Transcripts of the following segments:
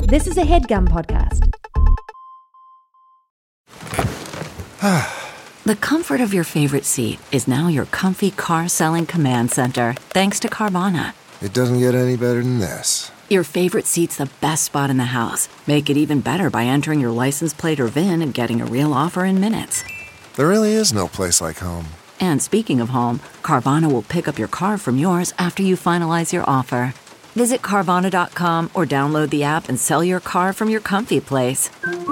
This is a HeadGum podcast. The comfort of your favorite seat is now your comfy car selling command center, thanks to Carvana. It doesn't get any better than this. Your favorite seat's the best spot in the house. Make it even better by entering your license plate or VIN and getting a real offer in minutes. There really is no place like home. And speaking of home, Carvana will pick up your car from yours after you finalize your offer. Visit Carvana.com or download the app and sell your car from your comfy place.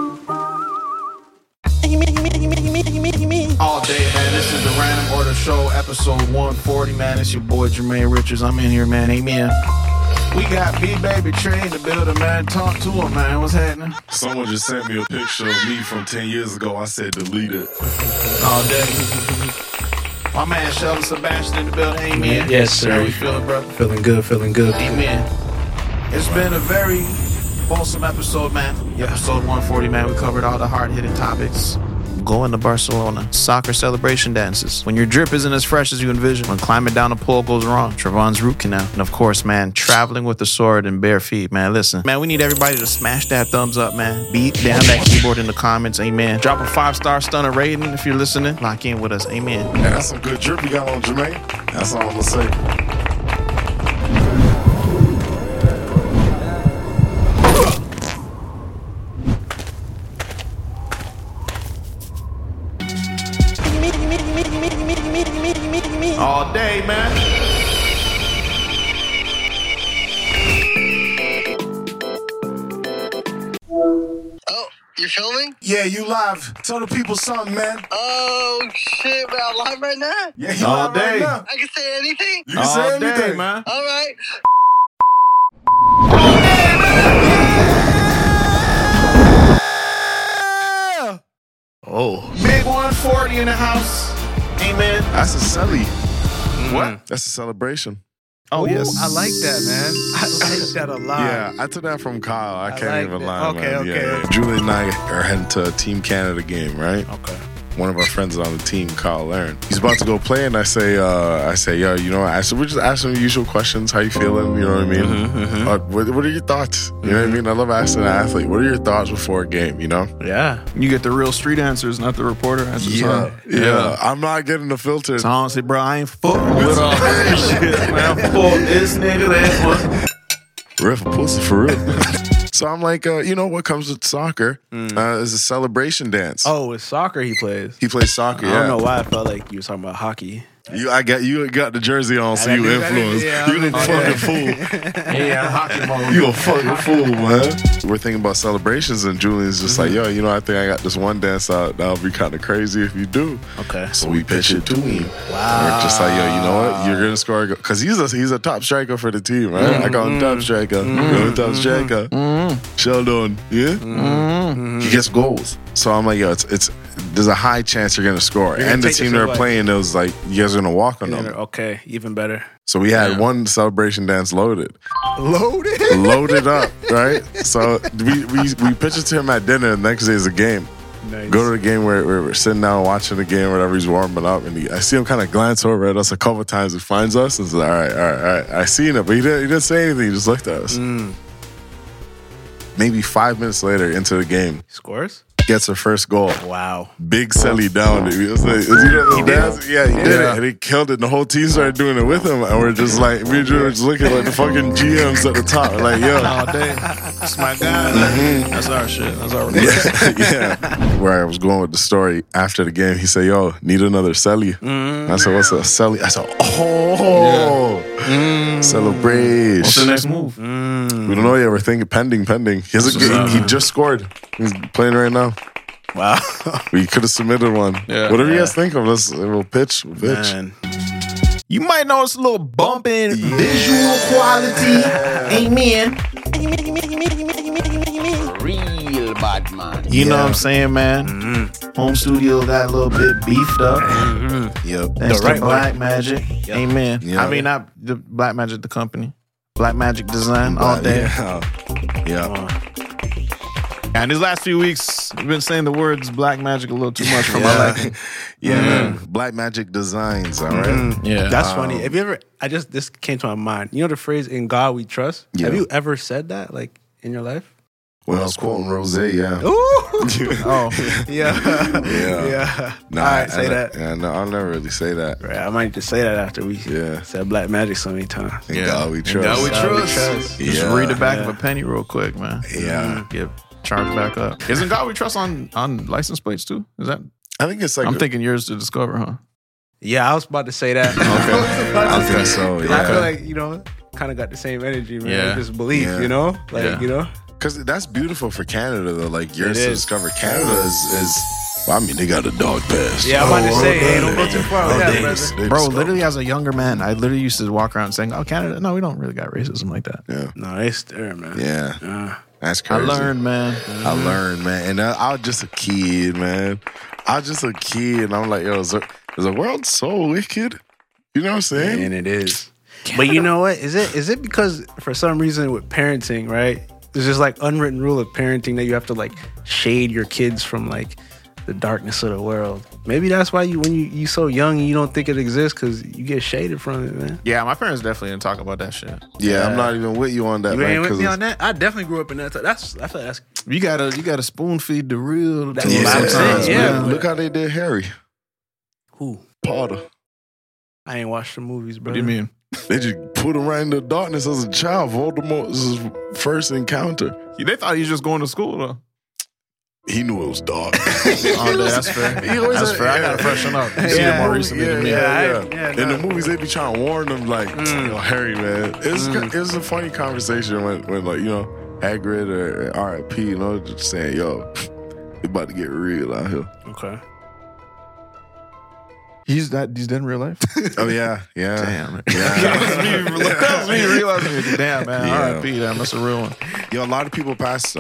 All day, man. This is the Random Order Show, episode 140, man. It's your boy Jermaine Richards. I'm in here, man. Amen. We got B-Baby Trey in the building, man. Talk to him, man. What's happening? Someone just sent me a picture of me from 10 years ago. I said delete it. All day. My man Sheldon Sebastian in the building. Amen. Yes, sir. How you feeling, brother? Feeling good, feeling good. Amen. It's been a very wholesome episode, man. Episode 140, man. We covered all the hard-hitting topics. Going to Barcelona. Soccer celebration dances. When your drip isn't as fresh as you envision. When climbing down a pole goes wrong. Trevon's root canal. And of course, man, traveling with a sword and bare feet. Man, listen. Man, we need everybody to smash that thumbs up, man. Beat down that keyboard in the comments. Amen. Drop a 5-star stunner rating if you're listening. Lock in with us. Amen. Man, that's some good drip you got on, Jermaine. That's all I'm going to say. All day, man. Oh, you're filming? Yeah, you live. Tell the people something, man. Oh, shit, man. I'm live right now? Yeah, you All live right day. now. I can say anything? You can say All anything. day, man. All right. Oh. Big 140 in the house. Amen. That's a celly. What? That's a celebration. Oh, yes. I like that, man. I like that a lot. Yeah, I took that from Kyle. I can't like even that. lie, Okay, man. okay. Yeah. Julie and I are heading to a Team Canada game, right? Okay. One of our friends on the team, Kyle Laren. He's about to go play, and I say, yo, you know what? I said, we're just asking the usual questions. How you feeling? You know what I mean? What are your thoughts? You know what I mean? I love asking an athlete, what are your thoughts before a game, you know? Yeah. You get the real street answers, not the reporter answers. huh? Yeah. I'm not getting the filter. So honestly, bro, I ain't fucking with all that shit, man. Fuck this nigga, that one. Ref a pussy for real. So I'm like, you know what comes with soccer is a celebration dance. Oh, it's soccer he plays. He plays soccer, I yeah. don't know why I felt like you were talking about hockey. You got the jersey on, so you influenced. You a fucking fool. Yeah, hockey mode. You a fucking fool, man. We're thinking about celebrations, and Julian's just like, yo, you know, I think I got this one dance out. That'll be kind of crazy if you do. Okay. So we pitch it to him. Wow. We're just like, yo, you know what? You're gonna score because he's a top striker for the team, right? I call him top striker. Top striker. Sheldon, yeah. He gets goals. So I'm like, yo, it's there's a high chance you're gonna score. You're And gonna the take team this they're away. playing, it was like, you guys are gonna walk on them. Okay, even better. So we had one celebration dance loaded. Loaded? Loaded up, right? So we pitch it to him at dinner. The next day is a game. Nice. Go to the game where we're sitting down watching the game, whatever, he's warming up, and I see him kind of glance over at us a couple times. He finds us and says, all right. I seen it, but he didn't say anything. He just looked at us. Maybe 5 minutes later into the game, Scores? gets her first goal. Wow. Big Selly down. It was like, he did. Yeah, he did it. And he killed it. And the whole team started doing it with him. And we're just like, we were just looking like the fucking GMs at the top. Like, yo. All day. That's my guy. Man. That's our shit. That's our Yeah. Where I was going with the story after the game, he said, yo, need another Selly. I said, what's a Selly? I said, celebration. What's the next move? We don't know yet. We're thinking pending. He just scored. He's playing right now. Wow. We could have submitted one. Yeah. Whatever you guys think of, we'll pitch. Man. You might notice a little bump in visual quality. Amen. Real bad man. You know what I'm saying, man? Home studio got a little bit beefed up. Yep. Thanks The right to Black Magic. Amen. Yeah. I mean, not the Black Magic, the company. Black Magic Design all day. Yeah. And these last few weeks, we've been saying the words Black Magic a little too much for my liking. Yeah, man. Black Magic Designs, all right? Yeah. That's funny. Have you ever, this came to my mind. You know the phrase, in God we trust? Yeah. Have you ever said that, like, in your life? When I was quoting Rose, yeah. Oh, yeah. Yeah. Nah, All right, say that. Yeah, no, I'll never really say that. Right, I might just say that after we Yeah. said Black Magic so many times. In God we trust. God we God we trust. trust. Just Yeah. read the back of a penny real quick, man. Yeah. Get charged back up. Isn't God we trust on license plates too? Is that? I think it's like I'm thinking yours to discover, huh? Yeah, I was about to say that. I think so, I yeah. feel like, kind of got the same energy, man. Yeah. Just belief, Yeah. Yeah. Because that's beautiful for Canada, though. Like, yours It to is. discover Canada is well, I mean, they got a dog pass. Yeah, I'm about to say, hey, don't go too far with that, brother. They Bro, discover- literally as a younger man, I literally used to walk around saying, "Oh, Canada, no, we don't really got racism like that." Yeah. No, they stir, man. Yeah. That's I crazy. learned, man. I learned, man. And I was just a kid, man. I was just a kid. And I'm like, yo, is the world so wicked? You know what I'm saying? And it is. But you know what? Is it because for some reason with parenting, right? There's this like unwritten rule of parenting that you have to like shade your kids from like the darkness of the world. Maybe that's why when you so young and you don't think it exists because you get shaded from it, man. Yeah, my parents definitely didn't talk about that shit. Yeah, I'm not even with you on that, You man. ain't with 'cause me it's- on that? I definitely grew up in that. I feel like that's You gotta spoon feed the real. That's to what I'm sometimes, saying, yeah. man. Look how they did Harry who. Potter. I ain't watched the movies, bro. What do you mean? They just put him right in the darkness as a child. Voldemort's first encounter. They thought he was just going to school though. He knew it was dark. Oh, that's fair. He always That's had- fair. I yeah. gotta freshen up. You see it more recently than me. Yeah, In the movies, they be trying to warn them, like, yo, Harry, man. It's a funny conversation when like, Hagrid or R.I.P., just saying, yo, it about to get real out here. Okay. He's dead in real life. Oh, yeah. Damn. Yeah. That was me realizing. Damn, man. Yeah. R.I.P. Damn, that's a real one. Yo, a lot of people pass,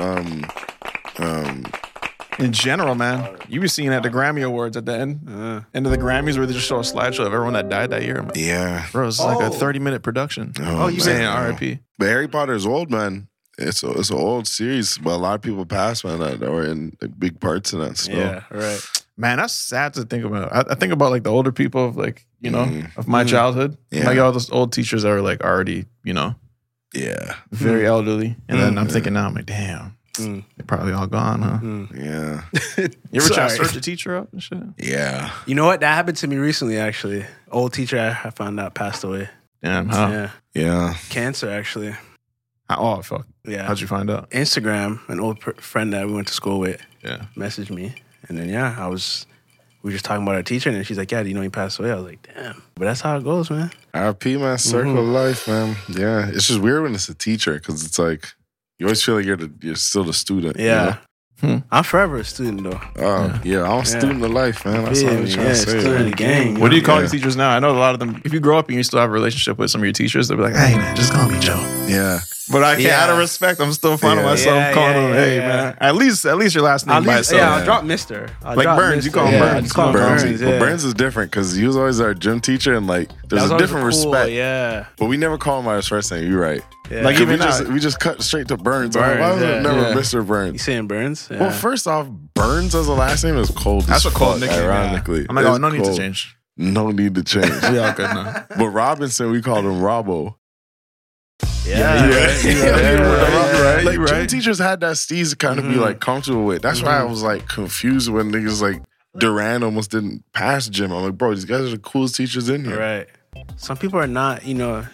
In general, man, you be seeing at the Grammy Awards at the end of the Grammys where they just show a slideshow of everyone that died that year. Man. yeah. Bro, it's like a 30-minute production. Oh, You man. saying R.I.P. But Harry Potter is old, man. It's an old series, but a lot of people pass, man, that were in like, big parts in that. So. Yeah, right. Man, that's sad to think about. I think about like the older people of like, of my childhood. Yeah. Like all those old teachers that were like already, Yeah. very elderly. And then I'm thinking now, I'm like, damn, they're probably all gone, huh? Yeah. You ever try to Sorry. search a teacher up and shit? Yeah. You know what? That happened to me recently, actually. Old teacher I found out passed away. Damn, how? Yeah. Yeah. Cancer, actually. Oh, fuck. Yeah. How'd you find out? Instagram, an old friend that we went to school with, Yeah. messaged me. And then, we were just talking about our teacher, and then she's like, yeah, do you know he passed away? I was like, damn. But that's how it goes, man. RP, man, circle of life, man. Yeah. It's just weird when it's a teacher because it's like, you always feel like you're still the student. you Yeah. know? I'm forever a student, though. Oh, yeah. I'm a student of life, man. That's all I'm trying to say. student of the game. What do you call Yeah. your teachers now? I know a lot of them, if you grow up and you still have a relationship with some of your teachers, they'll be like, hey, man, just call me Joe. Yeah. But I can't, Yeah. out of respect, I'm still finding Yeah. myself Yeah, calling yeah, them, yeah, hey, yeah. man. At least your last name At by least, itself. yeah, I'll drop Mister. Like Burns, you call him Burns. I just call him Burns, Burns, but yeah. Burns is different because he was always our gym teacher and like That there's was a always different cool, respect. Yeah. But we never call him by his first name. You're right. Yeah. Like, We even we just cut straight to Burns. Burns, Why was it yeah. never Yeah. Mr. You Burns? saying Burns? Yeah. Well, first off, Burns as a last name is cold. That's as a cold fuck, nickname. Ironically, I'm like, It's no need to cold. change. No need to change. We all good now. But Robinson, we called him Robbo. yeah. right. Like You gym right. teachers had that steez to kind of be like comfortable with. That's why I was like confused when niggas like Durant almost didn't pass gym. I'm like, bro, these guys are the coolest teachers in here. Right. Some people are not,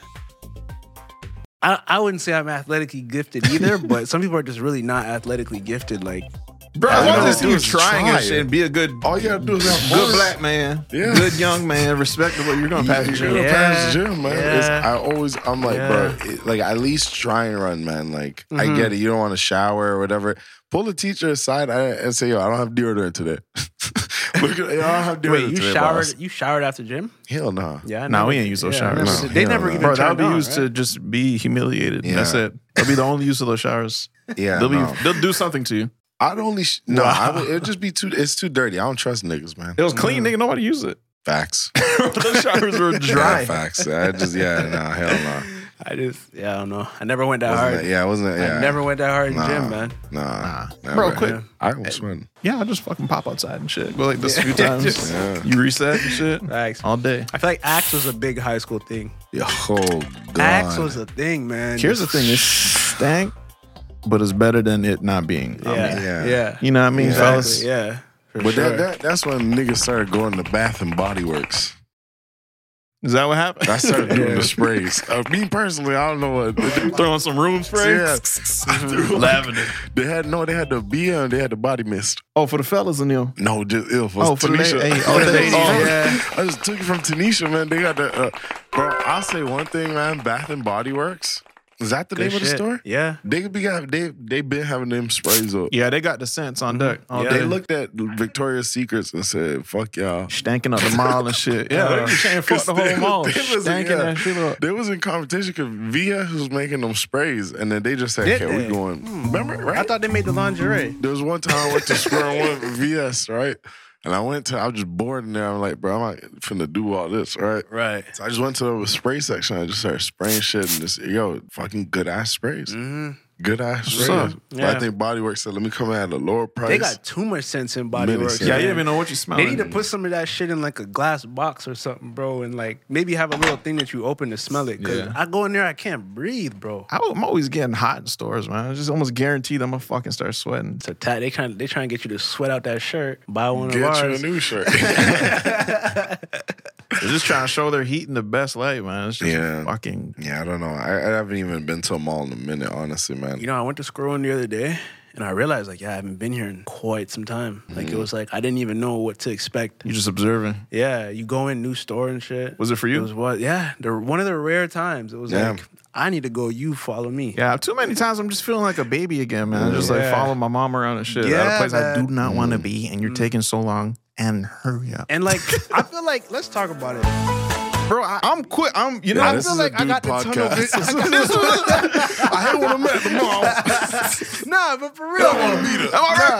I wouldn't say I'm athletically gifted either, but some people are just really not athletically gifted. Like, Bro, All as you long gotta as do you is trying try and shit it. and be a good All you gotta do is have good force. black man, Yeah. good young man, respectable, you're going to pass the You're gym. gonna pass the gym, man. Yeah. I'm like, bro, like at least try and run, man. Like, I get it. You don't want to shower or whatever. Pull the teacher aside and say, yo, I don't have deodorant today. Look at, yo, I don't have deodorant wait, today, you boss. showered after gym? Hell no. Yeah. I Nah, never- we ain't use those yeah, I showers. never- No, they hell never no. even Bro, that would be turned on, used to right? just be humiliated. Yeah. That's it. That'll be the only use of those showers. Yeah, They'll do something to you. I'd only, it'd just be it's too dirty. I don't trust niggas, man. It was clean, nigga. Nobody used it. Facts. Those showers were dry. Yeah, facts. I just, hell no. I don't know. I never went that Wasn't hard. that, yeah, wasn't it? Yeah. I never went that hard in Nah. gym, man. Nah. Bro, never. quit. I was sweating. Yeah, I just fucking pop outside and shit. Go like this a few times. Just- Yeah. You reset and shit Facts. all day. I feel like Axe was a big high school thing. Oh, God. Axe was a thing, man. Here's the thing: this stank but it's better than it not being. Yeah, I mean, yeah. you know what I mean, Exactly, fellas? yeah. For But sure. that's when niggas started going to Bath and Body Works. Is that what happened? I started doing the sprays. Me personally, I don't know what. Throwing some room spray. Yeah. Lavender. They had the BM and they had the body mist. Oh, for the fellas in there. No, just ill for Oh, for the Tanisha. ladies. Oh, the ladies. Yeah. I just took it from Tanisha, man. They got the bro. I'll say one thing, man. Bath and Body Works. Is that the Good name of the shit. store? Yeah. They been having them sprays up. Yeah, they got the scents on deck. All Yeah. day. They looked at Victoria's Secrets and said, "Fuck y'all." Stanking up the mall and shit. Yeah, they be saying fuck the whole mall. Stanking that shit up. They was in competition because VS was making them sprays, and then they just said, Did "Okay, they? we going." Remember, right? I thought they made the lingerie. There was one time I went to Square One with VS, right? And I was just bored in there. I'm like, bro, I'm not finna do all this, right? Right. So I just went to the spray section. I just started spraying shit and just, fucking good ass sprays. Mm-hmm. Good ass sprays. up? But Yeah. I think Body Works said, let me come in at a lower price. They got too much sense in Body Many Works. sense. Yeah, you man. don't even know what you smell. They need to put some of that shit in like a glass box or something, bro, and like maybe have a little thing that you open to smell it. Cause Yeah. I go in there, I can't breathe, bro. I'm always getting hot in stores, man. It's just almost guaranteed I'm gonna fucking start sweating. It's a they trying to get you to sweat out that shirt. Buy one Get of you a ours. new shirt. They're just trying to show their heat in the best light, man. It's just Yeah. fucking. Yeah, I don't know. I haven't even been to a mall in a minute, honestly, man. You know, I went to Square One the other day, and I realized like, I haven't been here in quite some time. Like it was like I didn't even know what to expect. You just observing. Yeah, you go in new store and shit. Was it for you? It was what? Yeah, one of the rare times. It was Yeah. like I need to go. You follow me. Yeah, too many times I'm just feeling like a baby again, man. Just like Yeah. following my mom around and shit. At a Yeah, place I do man. not want to be, and you're taking so long. And hurry up, And like I feel like let's talk about it. bro. I'm quick. You know, Yeah, I this feel is a like I dude got the tunnel podcast. vision. I hate when I'm at the mall. Nah, but for real. Am I right,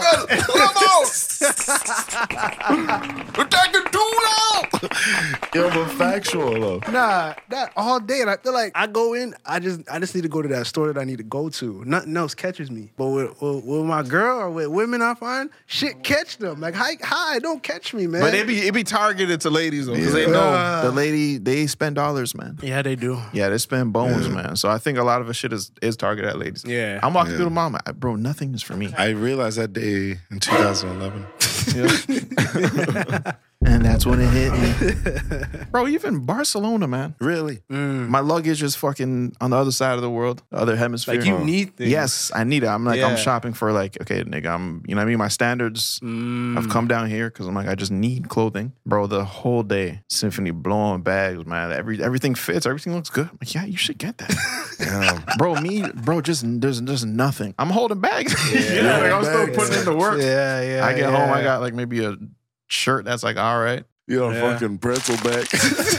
brother? We're taking too long. Yo, but factual, though. Nah, that all day, and I feel like I go in. I just need to go to that store that I need to go to. Nothing else catches me. But with my girl or with women, I find shit catch them. Like hi, don't catch me, man. But it be targeted to ladies though, because they know the lady they spend dollars, man. yeah, they do. Yeah, they spend bones, man. So I think a lot of the shit is targeted at ladies. Yeah. I'm walking through the mall, bro. Nothing is for me. I realized that day in 2011. And that's when it hit me. Bro, even Barcelona, man. Really? My luggage is fucking on the other side of the world, the other hemisphere. Like you need things. Yes, I need it. I'm like, Yeah. I'm shopping for like, okay, nigga, you know what I mean? My standards have come down here because I'm like, I just need clothing. Bro, the whole day, Symphony blowing bags, man. Everything fits. Everything looks good. I'm like, yeah, you should get that. Damn. Bro, just there's nothing. I'm holding bags. Yeah, like I'm still bags. putting in the work. Yeah. I get home, I got like maybe a shirt that's like, all right. Yo, Yeah. fucking pretzel back.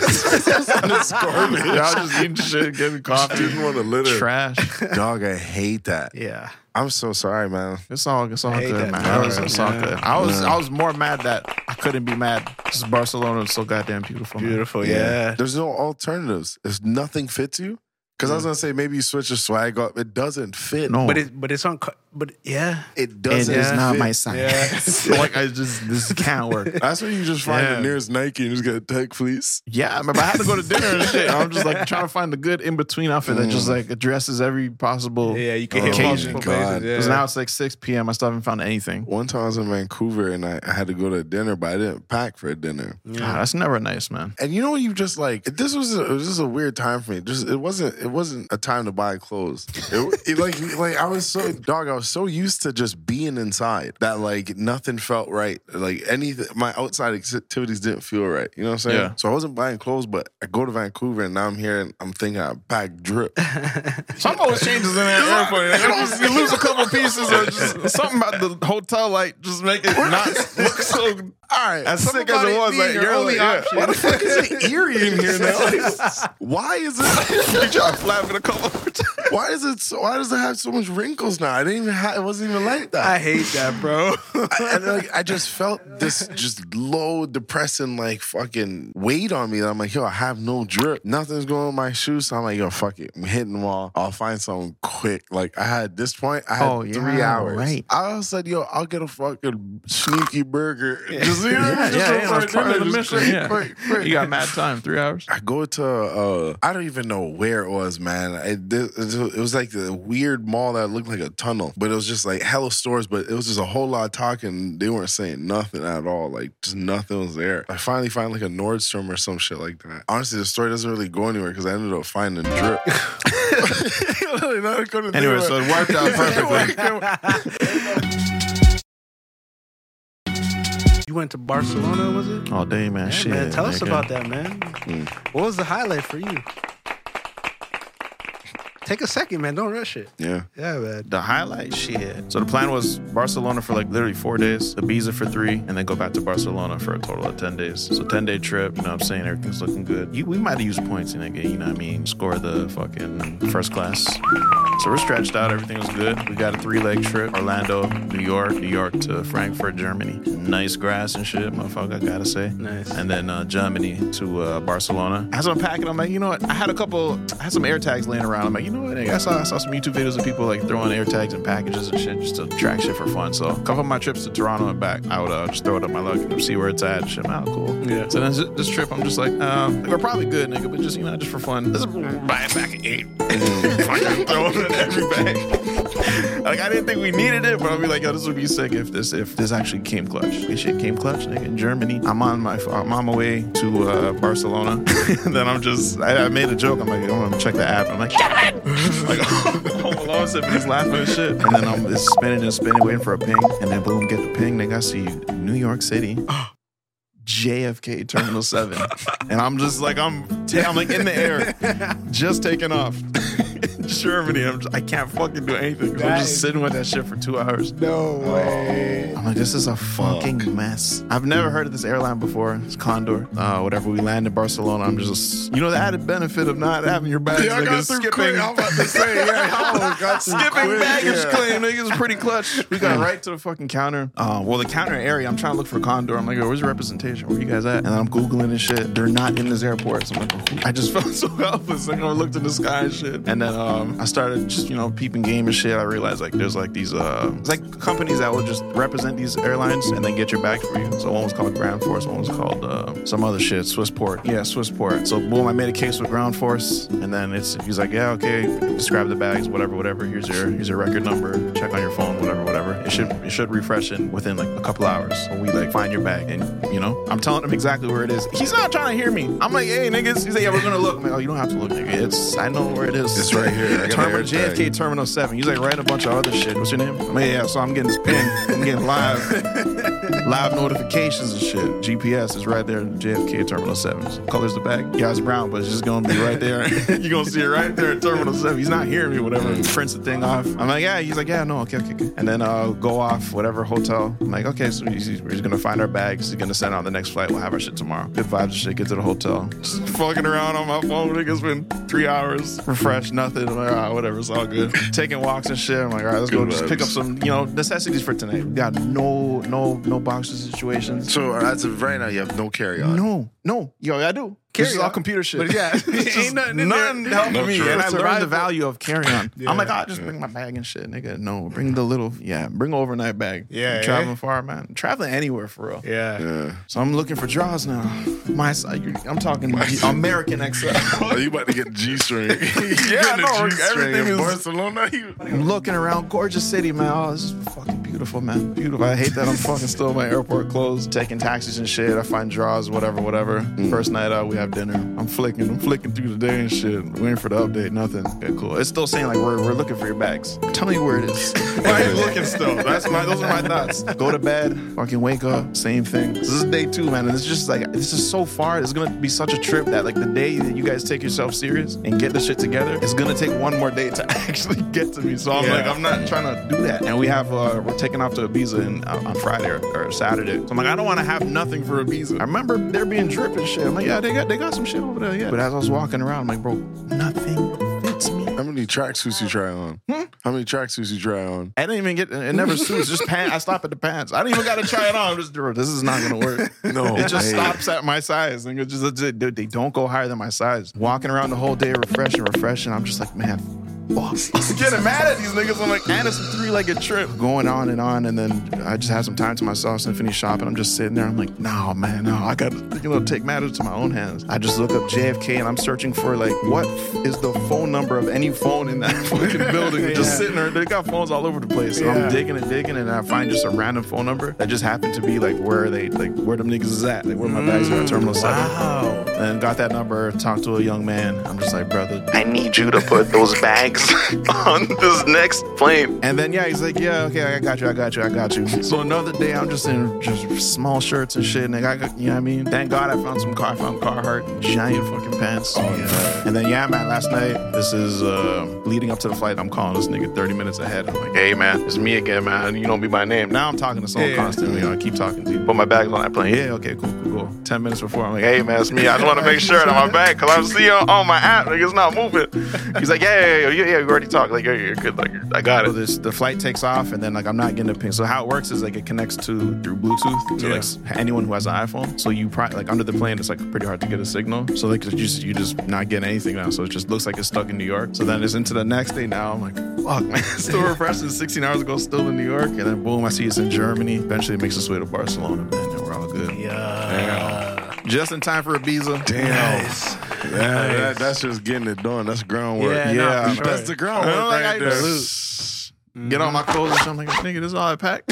Y'all just eating shit, getting coffee. Didn't want to litter. Trash. Dog, I hate that. Yeah. I'm so sorry, man. It's all hate good, that, man. man. It's all Yeah. good. I was more mad that I couldn't be mad because Barcelona is so goddamn beautiful. Man. Beautiful. Yeah. There's no alternatives. If nothing fits you, because I was gonna say maybe you switch your swag up. It doesn't fit. No, But it's on. But yeah. it it doesn't. is not fit. my size. Like this can't work. That's when you just find Yeah. the nearest Nike and just get a tech fleece. Yeah, but I had to go to dinner and shit. I'm just like trying to find the good in between outfit that just like addresses every possible Yeah. You can hit occasion. multiple God. places. Because Yeah. now it's like 6 p.m. I still haven't found anything. One time I was in Vancouver and I had to go to dinner, but I didn't pack for a dinner. God, that's never nice, man. And you know when you just like it was just a weird time for me. It wasn't a time to buy clothes. Like I was so used to just being inside that like nothing felt right. Like anything, my outside activities didn't feel right. You know what I'm saying? Yeah. So I wasn't buying clothes, but I go to Vancouver and now I'm here and I'm thinking I pack drip. Something always changes in that airport. You lose a couple pieces or just something about the hotel light just make it not look so All right, as Something sick as about it it was. being Like, your you're only like, option. yeah. why the fuck is it eerie in here now? Why is it? You try to flap it a couple of times. Why does it have so much wrinkles now? I didn't it wasn't even like that. I hate that, bro. I just felt this just low, depressing, like fucking weight on me. I'm like, yo, I have no drip. Nothing's going on my shoes. So I'm like, yo, fuck it. I'm hitting the wall. I'll find something quick. Like I had this point, I had 3 hours. Right. I said, yo, I'll get a fucking sneaky burger. Just, That's part of the just mission. quick. You got mad time, 3 hours. I go to, I don't even know where it was, man. It was like the weird mall that looked like a tunnel, but it was just like hella stores, but it was just a whole lot of talking. They weren't saying nothing at all. Like just nothing was there. I finally find like a Nordstrom or some shit like that. Honestly, the story doesn't really go anywhere because I ended up finding drip. Anyway, so it worked out perfectly. You went to Barcelona, was it? All day, man. Yeah, Shit. man. Tell us nigga. about that, man. What was the highlight for you? Take a second, man. Don't rush it. Yeah. Yeah, man. The highlight, shit. So the plan was Barcelona for like literally 4 days, Ibiza for 3, and then go back to Barcelona for a total of 10 days. So 10-day trip, you know what I'm saying? Everything's looking good. We might have used points, nigga, you know what I mean? Score the fucking first class. So we're stretched out. Everything was good. We got a 3-leg trip. Orlando, New York to Frankfurt, Germany. Nice grass and shit, motherfucker, I gotta say. Nice. And then Germany to Barcelona. As I'm packing, I'm like, you know what? I had some air tags laying around. I'm like, you know what? I saw some YouTube videos of people like throwing air tags and packages and shit just to track shit for fun. So a couple of my trips to Toronto and back, I would just throw it up my luck and see where it's at and shit. Oh, cool. Yeah. So then this trip, I'm just like, we're probably good, nigga, but just, you know, just for fun. Let's buy it back at 8. Fucking throw it in every bag. Like, I didn't think we needed it, but I'll be like, yo, this would be sick if this actually came clutch. This shit came clutch, nigga, in Germany. I'm on my way to Barcelona. And then I made a joke. I'm like, I'm gonna check the app. I'm like, like, Home Alone sipping, he's laughing and shit. And then I'm just spinning, waiting for a ping. And then boom, get the ping. Nigga, I see New York City. JFK Terminal 7. And I'm just like, I'm like in the air, just taking off. Germany. I can't fucking do anything because I'm just sitting with that shit for 2 hours. No way. I'm like, this is a fucking mess. I've never heard of this airline before. It's Condor. Whatever. We land in Barcelona. I'm just, you know, the added benefit of not having your baggage. I got skipping. quick. I'm about to say, Skipping baggage claim, niggas, pretty clutch. We got right to the fucking counter. The counter area, I'm trying to look for Condor. I'm like, yo, where's the representation? Where you guys at? And then I'm Googling and shit. They're not in this airport. So I'm like, I just felt so helpless. Like, I looked in the sky and shit. And then I started just, you know, peeping game and shit. I realized, like, there's like these, it's like companies that will just represent these airlines and then get your bag for you. So one was called Ground Force. One was called some other shit. Swissport. Yeah, Swissport. So boom, I made a case with Ground Force. And then he's like, yeah, okay, describe the bags, whatever. Here's your record number. Check on your phone, whatever. It should refresh within like a couple hours when we like find your bag. And, you know, I'm telling him exactly where it is. He's not trying to hear me. I'm like, hey, niggas. He's like, yeah, we're gonna look. I'm like, oh, you don't have to look, nigga. I know where it is. It's right here. JFK Terminal 7. He's like, write a bunch of other shit. What's your name? I'm like, yeah, so I'm getting this ping. I'm getting live notifications and shit. GPS is right there in JFK Terminal 7. So color's the bag. Yeah, it's brown, but it's just gonna be right there. You're gonna see it right there in Terminal 7. He's not hearing me, whatever. He prints the thing off. I'm like, yeah. He's like, yeah, no, okay. And then go off, whatever hotel. I'm like, okay, so we're just gonna find our bags. He's gonna send out the next flight. We'll have our shit tomorrow. Good vibes and shit. Get to the hotel. Just fucking around on my phone. Niggas been 3 hours. Refresh, nothing. I'm like, all right, whatever. It's all good. Taking walks and shit. I'm like, all right, let's go just pick up some, you know, necessities for tonight. We got no boxer situations. So as of right now, you have no carry-on. No. Yo, I do. This is all computer shit. But yeah, ain't nothing helping No me. true. And I learned Survival. the value of carry-on. I'm like, just bring my bag and shit, nigga. No, bring the little, bring an overnight bag. Yeah, I'm traveling far, man. Traveling anywhere for real. Yeah. So I'm looking for draws now. I'm talking American XL. Oh, you about to get G-string. Yeah, no, everything is. Barcelona. I'm looking around, gorgeous city, man. Oh, this is fucking beautiful, man. Beautiful. I hate that I'm fucking still in my airport clothes, taking taxis and shit. I find draws, whatever. First night out, we have dinner. I'm flicking through the day and shit, waiting for the update. Nothing. Okay, cool. It's still saying like we're looking for your bags. Tell me where it is. Why are you looking still? Those are my thoughts. Go to bed, fucking wake up, same thing. This is day 2, man, and it's just like this is so far. It's gonna be such a trip that like the day that you guys take yourself serious and get the shit together, it's gonna take one more day to actually get to me. So I'm like, I'm not trying to do that. And we have we're taking off to Ibiza on Friday or Saturday. So I'm like, I don't want to have nothing for Ibiza. I remember there being drip and shit. I'm like, yeah, they got some shit over there, yeah. But as I was walking around, I'm like, bro, nothing fits me. How many tracksuits you try on? How many tracksuits you try on? I didn't even get it. Never suits. Just pants. I stop at the pants. I don't even got to try it on. I'm just, this is not gonna work. No, it just hey. stops at my size. And it's just, dude, they don't go higher than my size. Walking around the whole day, refreshing. I'm just like, man. Fuck. Getting mad at these niggas. I'm like, and it's a 3-legged trip. Going on, and then I just had some time to myself, so I finished shopping. I'm just sitting there. I'm like, no, man, no. I got to take matters to my own hands. I just look up JFK and I'm searching for like, what is the phone number of any phone in that fucking building? Yeah. Just sitting there. They got phones all over the place. So I'm digging, and I find just a random phone number that just happened to be like where them niggas is at, like where my bags are at Terminal 7. Wow. And got that number, talked to a young man. I'm just like, brother, I need you to put those bags on this next plane. And then he's like, yeah, okay, I got you. So another day I'm just in just small shirts and shit, and I got, you know what I mean? Thank God I found Carhartt giant fucking pants. Oh yeah. And then man, last night, this is leading up to the flight, I'm calling this nigga 30 minutes ahead. I'm like, hey man, it's me again, man. You don't be my name. Now I'm talking to someone constantly. I keep talking to you. Put my bags on that plane. Yeah, okay, cool. 10 minutes before, I'm like, hey man, it's me. I just want to make sure that my bag, because I'm seeing on my app, like it's not moving. He's like, yeah, we already talked. Like, you're good. Like, I got it. So the flight takes off, and then like I'm not getting a ping. So how it works is like it connects through Bluetooth to like anyone who has an iPhone. So you probably like under the plane, it's like pretty hard to get a signal. So like you just not getting anything now. So it just looks like it's stuck in New York. So then it's into the next day now. I'm like, fuck, man, still refreshing. 16 hours ago, still in New York, and then boom, I see it's in Germany. Eventually, it makes its way to Barcelona, man, and we're all good. Yeah. Just in time for Ibiza. Damn. Nice. Yeah, that's just getting it done. That's groundwork. Yeah, sure. That's the groundwork right there. Get on my clothes and shit. I'm like, nigga, this is all I packed.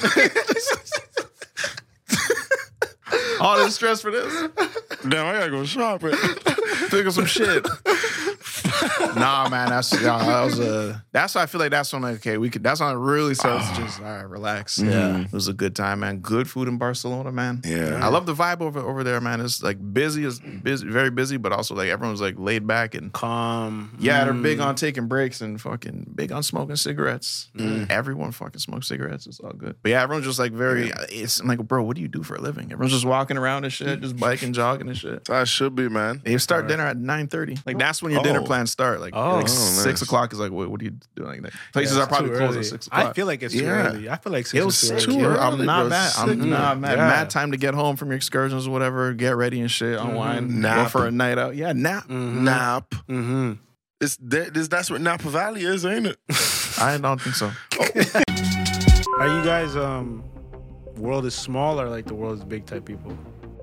All this stress for this. Damn, I gotta go shopping. Pick up some shit. Nah, man, that's why I feel like that's when like, okay, that's when I really started to just all right, relax. Yeah. It was a good time, man. Good food in Barcelona, man. Yeah. I love the vibe over there, man. It's like busy, very busy, but also like everyone's like laid back and calm. Yeah, they're big on taking breaks and fucking big on smoking cigarettes. Everyone fucking smokes cigarettes. It's all good. But yeah, everyone's just like it's like, bro, what do you do for a living? Everyone's just walking around and shit, just biking, jogging and shit. That should be, man. They start dinner at 9:30. Like that's when your dinner plans start. Like, nice. 6 o'clock is like, what are you doing? Like, places are probably closed at 6 o'clock. I feel like it's too early. I feel like 6 it was is too early. I'm not bro. mad. I'm not mad. Mad time to get home from your excursions or whatever. Get ready and shit. Unwind. Go for a night out. Yeah, nap. Nap. That's what Napa Valley is, ain't it? I don't think so. Are you guys world is small or like the world is big type people?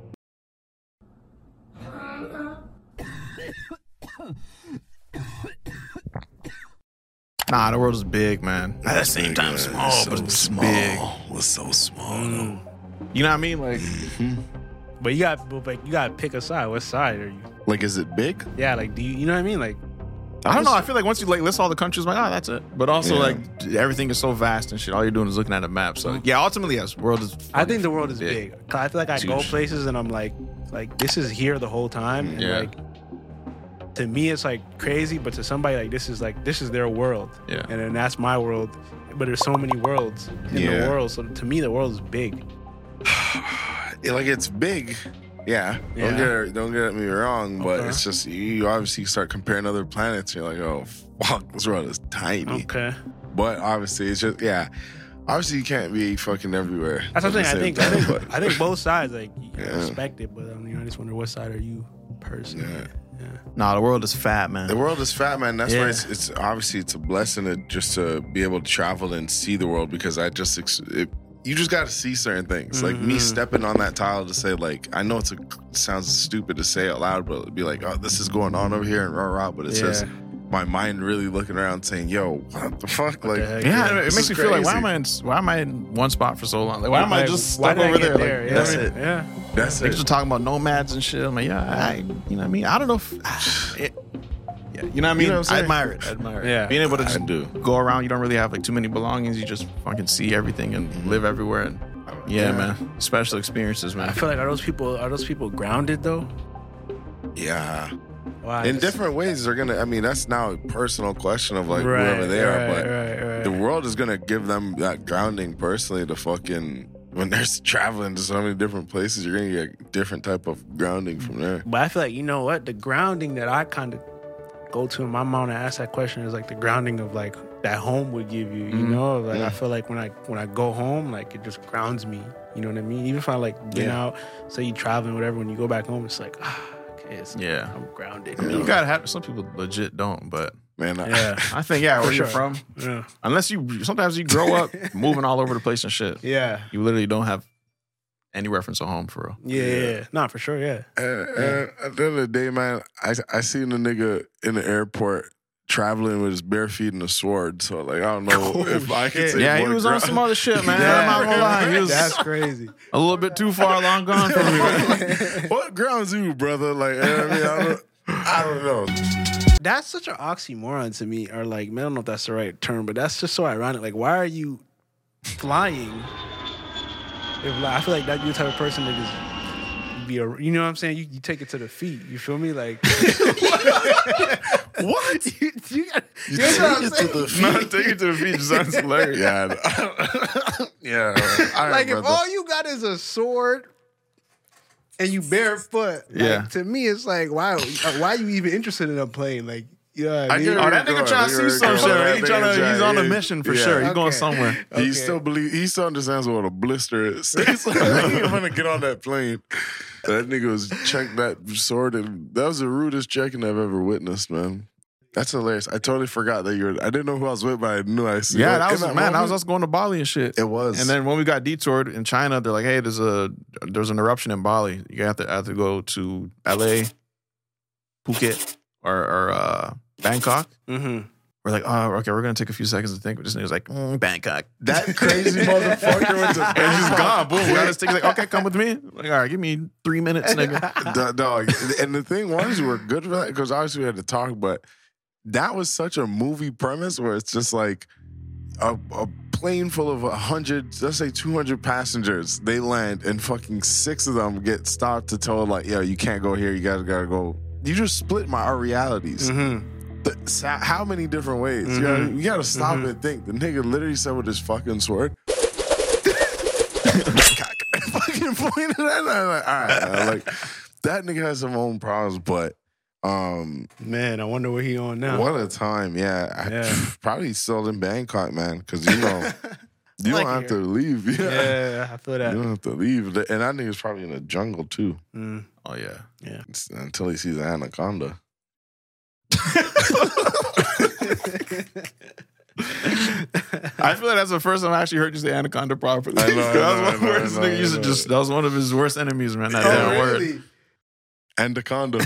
Nah, the world is big, man. At the same time, small, but it's big. Was so small. You know what I mean? Like, But you got to pick a side. What side are you? Like, is it big? Yeah, like, you know what I mean? Like, I don't know. I feel like once you like list all the countries, I'm like, that's it. But also, like, everything is so vast and shit. All you're doing is looking at a map. So, yeah, ultimately, yes, world is. I think the world is big. I feel like I go places and I'm like this is here the whole time. And like, to me, it's like crazy, but to somebody like this is their world. Yeah. And then that's my world. But there's so many worlds in the world. So to me, the world is big. Like, it's big. Yeah. Don't get me wrong, but it's just you obviously start comparing other planets. And you're like, oh fuck, this world is tiny. Okay. But obviously, it's just obviously you can't be fucking everywhere. That's what I'm saying. I think both sides like you respect it, but I just wonder what side are you personally? Yeah. Nah, the world is fat, man. The world is fat, man. That's why it's obviously it's a blessing to be able to travel and see the world, because you just got to see certain things. Like me stepping on that tile to say, like, I know it sounds stupid to say out loud, but it'd be like, oh, this is going on over here and rah, but it's just my mind really looking around saying, yo, what the fuck? Like, it makes me feel like, why am I in one spot for so long? Like, why am I just stuck over there? Like, that's it. Yeah. That's it. They're just talking about nomads and shit. I'm like, you know what I mean? I don't know if... you know what I mean? I admire it. Yeah. Being able to just go around, you don't really have like too many belongings. You just fucking see everything and live everywhere. And man, special experiences, man. I feel like are those people grounded though? Yeah. Wow, in different ways, they're gonna. I mean, that's now a personal question of like whoever they are, but the world is gonna give them that grounding personally to fucking. When they're traveling to so many different places, you're gonna get a different type of grounding from there. But I feel like, you know what, the grounding that I kind of go to in my mind when I ask that question is like the grounding of like that home would give you. You know, like I feel like when I go home, like it just grounds me. You know what I mean? Even if I like been out, say you traveling, whatever. When you go back home, it's like okay, I'm grounded. You gotta have. Some people legit don't, but. Man, I think where you're from. Yeah. Unless sometimes you grow up moving all over the place and shit. Yeah. You literally don't have any reference to home for real. Yeah. Nah, for sure, yeah. And at the end of the day, man, I seen a nigga in the airport traveling with his bare feet and a sword. So, like, I don't know if I could say Yeah, he more was on some other shit, man. Yeah. I'm not gonna lie. He was That's crazy. a little bit too far long gone from me. What grounds you, brother? Like, you know what I mean? I don't know. That's such an oxymoron to me, or like, man, I don't know if that's the right term, but that's just so ironic. Like, why are you flying? If like, I feel like that you're the type of person that is you know what I'm saying? You take it to the feet. You feel me? Like, what? you take it to the feet. No, take it to the feet. Sounds hilarious. Yeah. Like, if all you got is a sword and you barefoot, like, to me, it's like, why are you even interested in a plane? Like, you know what I mean? get it. Oh, that nigga trying to see some shit. He's on a mission for sure. He's going somewhere. He still understands what a blister is. He's like, I'm gonna get on that plane. That nigga was checked that sword, and that was the rudest checking I've ever witnessed, man. That's hilarious. I totally forgot that I didn't know who I was with, but I knew I see. Yeah, that was us going to Bali and shit. It was. And then when we got detoured in China, they're like, hey, there's an eruption in Bali. You have to go to LA, Phuket, or Bangkok. Mm-hmm. We're like, oh, okay, we're going to take a few seconds to think. But this nigga's like, Bangkok. That crazy motherfucker went to And he's gone. Boom. We got his ticket. Like, okay, come with me. Like, all right, give me 3 minutes, nigga. Dog. And the thing was, we were good for that because obviously we had to talk, but that was such a movie premise where it's just like a plane full of 100, let's say 200 passengers. They land and fucking 6 of them get stopped to tell like, yo, you can't go here. You gotta go. You just split our realities. Mm-hmm. How many different ways? Mm-hmm. You gotta stop and think. The nigga literally said with his fucking sword. Fucking pointed at it. I'm like, all right, man. Like, that nigga has some own problems, but man, I wonder what he on now. what a time, yeah. Probably still in Bangkok, man, because you don't have to leave. Yeah, I feel that. You don't have to leave. And that nigga's probably in the jungle too. Mm. Oh, yeah. Until he sees an anaconda. I feel like that's the first time I actually heard you say anaconda properly. I know. That was one of his worst enemies, man. That damn word. Anaconda.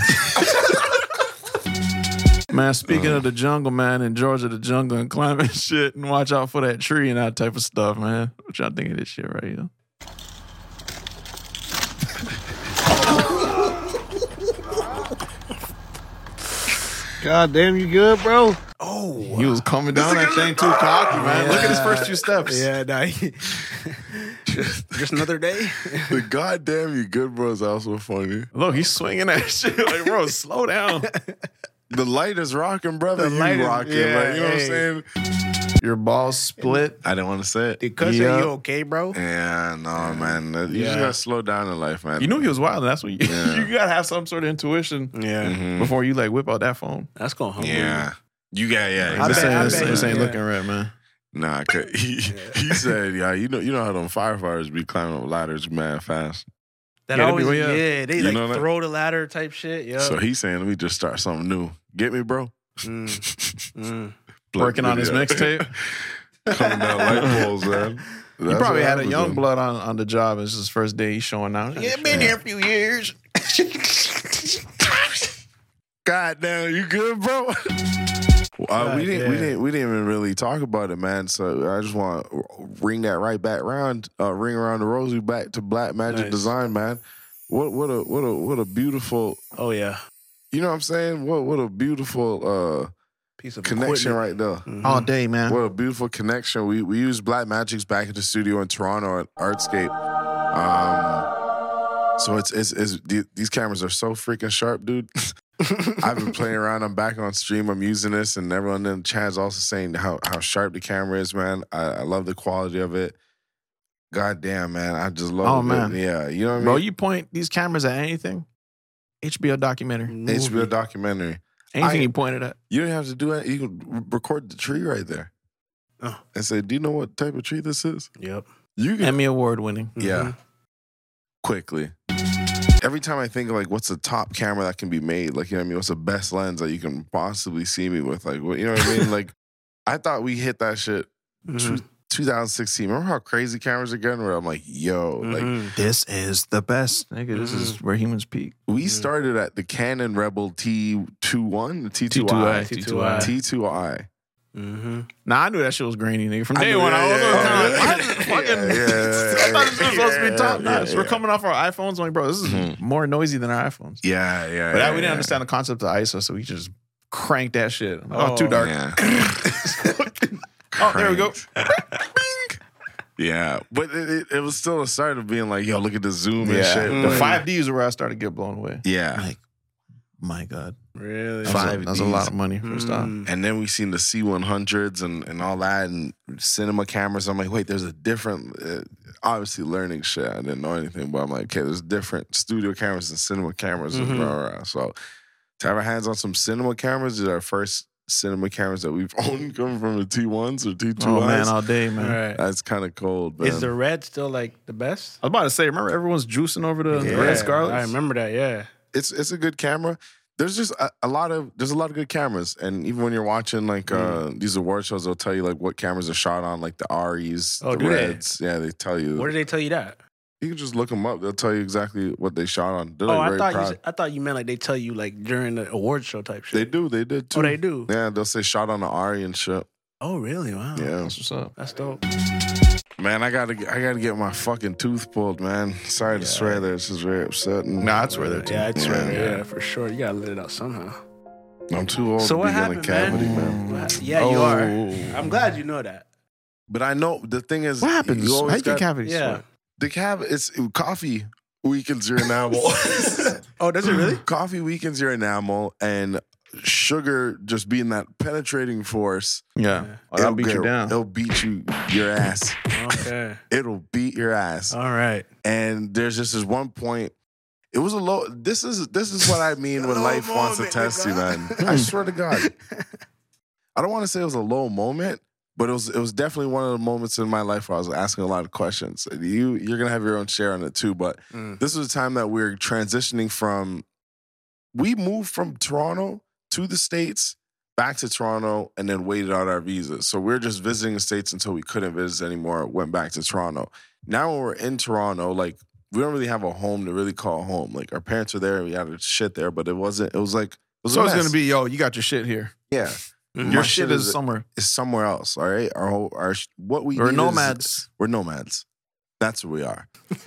Man, speaking of the jungle, man, in Georgia, the jungle and climbing shit, and watch out for that tree and that type of stuff, man. What y'all think of this shit right here? God damn, you good, bro? Oh, he was coming down that thing too cocky, man. Yeah. Look at his first 2 steps. Yeah, nah, just another day. The goddamn you good, bro, is also funny. Look, he's swinging that shit. Like, bro, slow down. The light is rocking, brother. The light You is- rocking. yeah, like, you know what I'm hey. saying? Your balls split. I didn't want to say it. Did Cuz say you okay, bro? Yeah, no, man. You just Yeah. gotta slow down in life, man. You knew he was wild, and that's what you Yeah. gotta have some sort of intuition Yeah. before you like whip out that phone. That's going home. Yeah. You got, I This bet, ain't yeah. looking right, man. Nah, 'cause he said, yeah, you know how them firefighters be climbing up ladders mad fast. That Yeah, always, they be- yeah. yeah, they You like know that? throw the ladder type shit. Yeah. So he's saying, let me just start something new. Get me, bro? Working on his mixtape. Coming down light poles, man. He probably had a young blood on the job. It's his first day. He's showing out. Yeah, been here a few years. God damn, you good, bro? We didn't even really talk about it, man. So I just want to ring that right back around, ring around the rosy back to Black Magic Nice. Design, man. What a beautiful. Oh yeah, You know what I'm saying? What a beautiful piece of connection equipment. right there. All day, man. What a beautiful connection. We used Black Magics back at the studio in Toronto at Artscape. So it's these cameras are so freaking sharp, dude. I've been playing around. I'm back on stream. I'm using this, and everyone in the chat is also saying how sharp the camera is, man. I love the quality of it. God damn, man. I just love Oh, it. man. Yeah, you know what I mean? Bro, you point these cameras at anything, HBO documentary. HBO documentary. Anything you pointed at. You don't have to do it. You can record the tree right there. Oh. And say, do you know what type of tree this is? Yep. You can. Emmy Award winning. Yeah. Quickly. Every time I think of like what's the top camera that can be made, like, you know what I mean? What's the best lens that you can possibly see me with? Like, what, you know what I mean? Like, I thought we hit that shit 2016. Remember how crazy cameras are getting? Where I'm like, yo, like, This is the best. Nigga, this is where humans peak. we started at the Canon Rebel T21, the T2i. T2i. Nah, I knew that shit was grainy, nigga. From day one, I was I thought this was supposed to be top notch. We're coming off our iPhones. I'm like, bro, this is more noisy than our iPhones. Yeah. But we didn't understand the concept of ISO, so we just cranked that shit. Oh, too dark. Yeah. Oh, there we go. Yeah, but it was still a start of being like, yo, look at the zoom and shit. The 5D is where I started to get blown away. Yeah. Like, my God. Really? That's a lot of money for a stop. And then we seen the C100s and all that and cinema cameras. I'm like, wait, there's a different, obviously learning shit. I didn't know anything, but I'm like, okay, there's different studio cameras and cinema cameras. So to have our hands on some cinema cameras is our first cinema cameras that we've owned coming from the T1s or T2s. Oh, man, all day, man. Right. That's kind of cold, man. Is the red still like the best? I was about to say, remember everyone's juicing over the Red Scarlets? I remember that, yeah. It's a good camera. There's just a lot of good cameras, and even when you're watching like these award shows, they'll tell you like what cameras are shot on, like the Aries, the Reds. Yeah, they tell you. Where did they tell you that? You can just look them up. They'll tell you exactly what they shot on. They're I very proud. thought you meant like they tell you like during the award show type shit. They do. They did too. Oh, they do? Yeah, they'll say shot on the Ari and shit. Oh, really? Wow. Yeah, That's what's up. That's dope. man, I gotta get my fucking tooth pulled, man. Sorry to swear there. This is very upsetting. Nah, I'd swear there too. Yeah, I'd swear. Yeah, for sure. You gotta let it out somehow. I'm too old So to what be getting a happened, cavity, man? man. Yeah, you are. I'm glad you know that. But I know the thing is, What happens? you How always you get got- cavities? Yeah. The it's coffee weakens your enamel. Oh, does it really? Coffee weakens your enamel, and sugar just being that penetrating force. Yeah. Oh, that'll beat you down. It'll beat your ass. Okay. It'll beat your ass. All right. And there's just this one point. It was a low. This is what I mean when life wants to test you, man. I swear to God. I don't want to say it was a low moment, but it was definitely one of the moments in my life where I was asking a lot of questions. You're gonna have your own share on it too, but this was a time that we're transitioning from. We moved from Toronto to the States, back to Toronto, and then waited out our visas. So we're just visiting the States until we couldn't visit anymore. Went back to Toronto. Now when we're in Toronto, like we don't really have a home to really call home. Like our parents are there, we had our shit there, but it wasn't. It was like So it's gonna be, yo, you got your shit here. yeah. Your shit is somewhere. Is somewhere else. All right, our what we We're need nomads. We're nomads. That's what we are.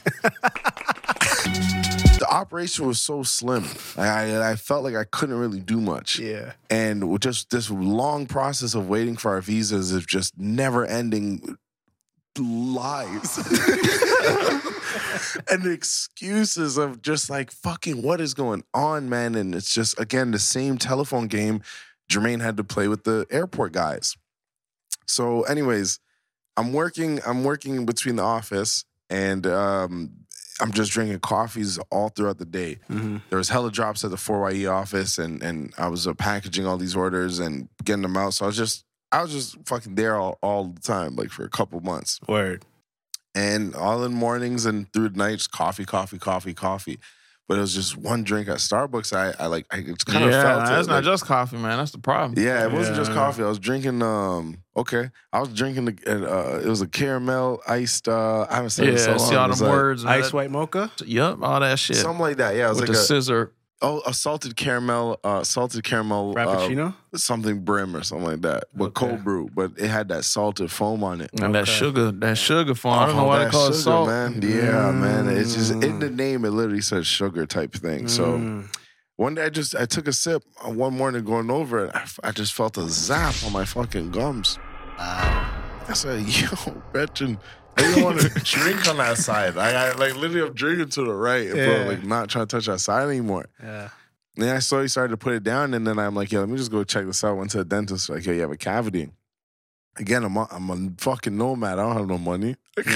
The operation was so slim. I felt like I couldn't really do much. Yeah. And with just this long process of waiting for our visas of just never ending lies. And the excuses of just like, fucking what is going on, man? And it's just, again, the same telephone game Jermaine had to play with the airport guys. So anyways, I'm working between the office and I'm just drinking coffees all throughout the day. There was hella drops at the 4YE office and I was packaging all these orders and getting them out. So I was just fucking there all the time, like for a couple months. Word. And all in mornings and through the nights, coffee. But it was just one drink at Starbucks. I just kind of felt it. That's not like, just coffee, man. That's the problem. yeah, it wasn't just coffee. I was drinking. I was drinking. It was a caramel iced. I haven't said it so long. See all It was them like- words. man. Ice white mocha? Yup, all that shit. something like that. Yeah, it was With like the scissor. a salted caramel. Frappuccino? Something brim or something like that. But cold brew. But it had that salted foam on it. And that sugar form. I don't know why they that call it sugar, salt. man. Yeah, man. It's just in the name. It literally says sugar type thing. So one day I took a sip one morning going over it. I just felt a zap on my fucking gums. I said, "Yo, Gretchen, I didn't want to drink on that side. I like literally I'm drinking to the right, but like not trying to touch that side anymore." Yeah. And then I slowly started to put it down, and then I'm like, "Yo, let me just go check this out." Went to the dentist. Like, "Yo, you have a cavity." Again, I'm a fucking nomad. I don't have no money.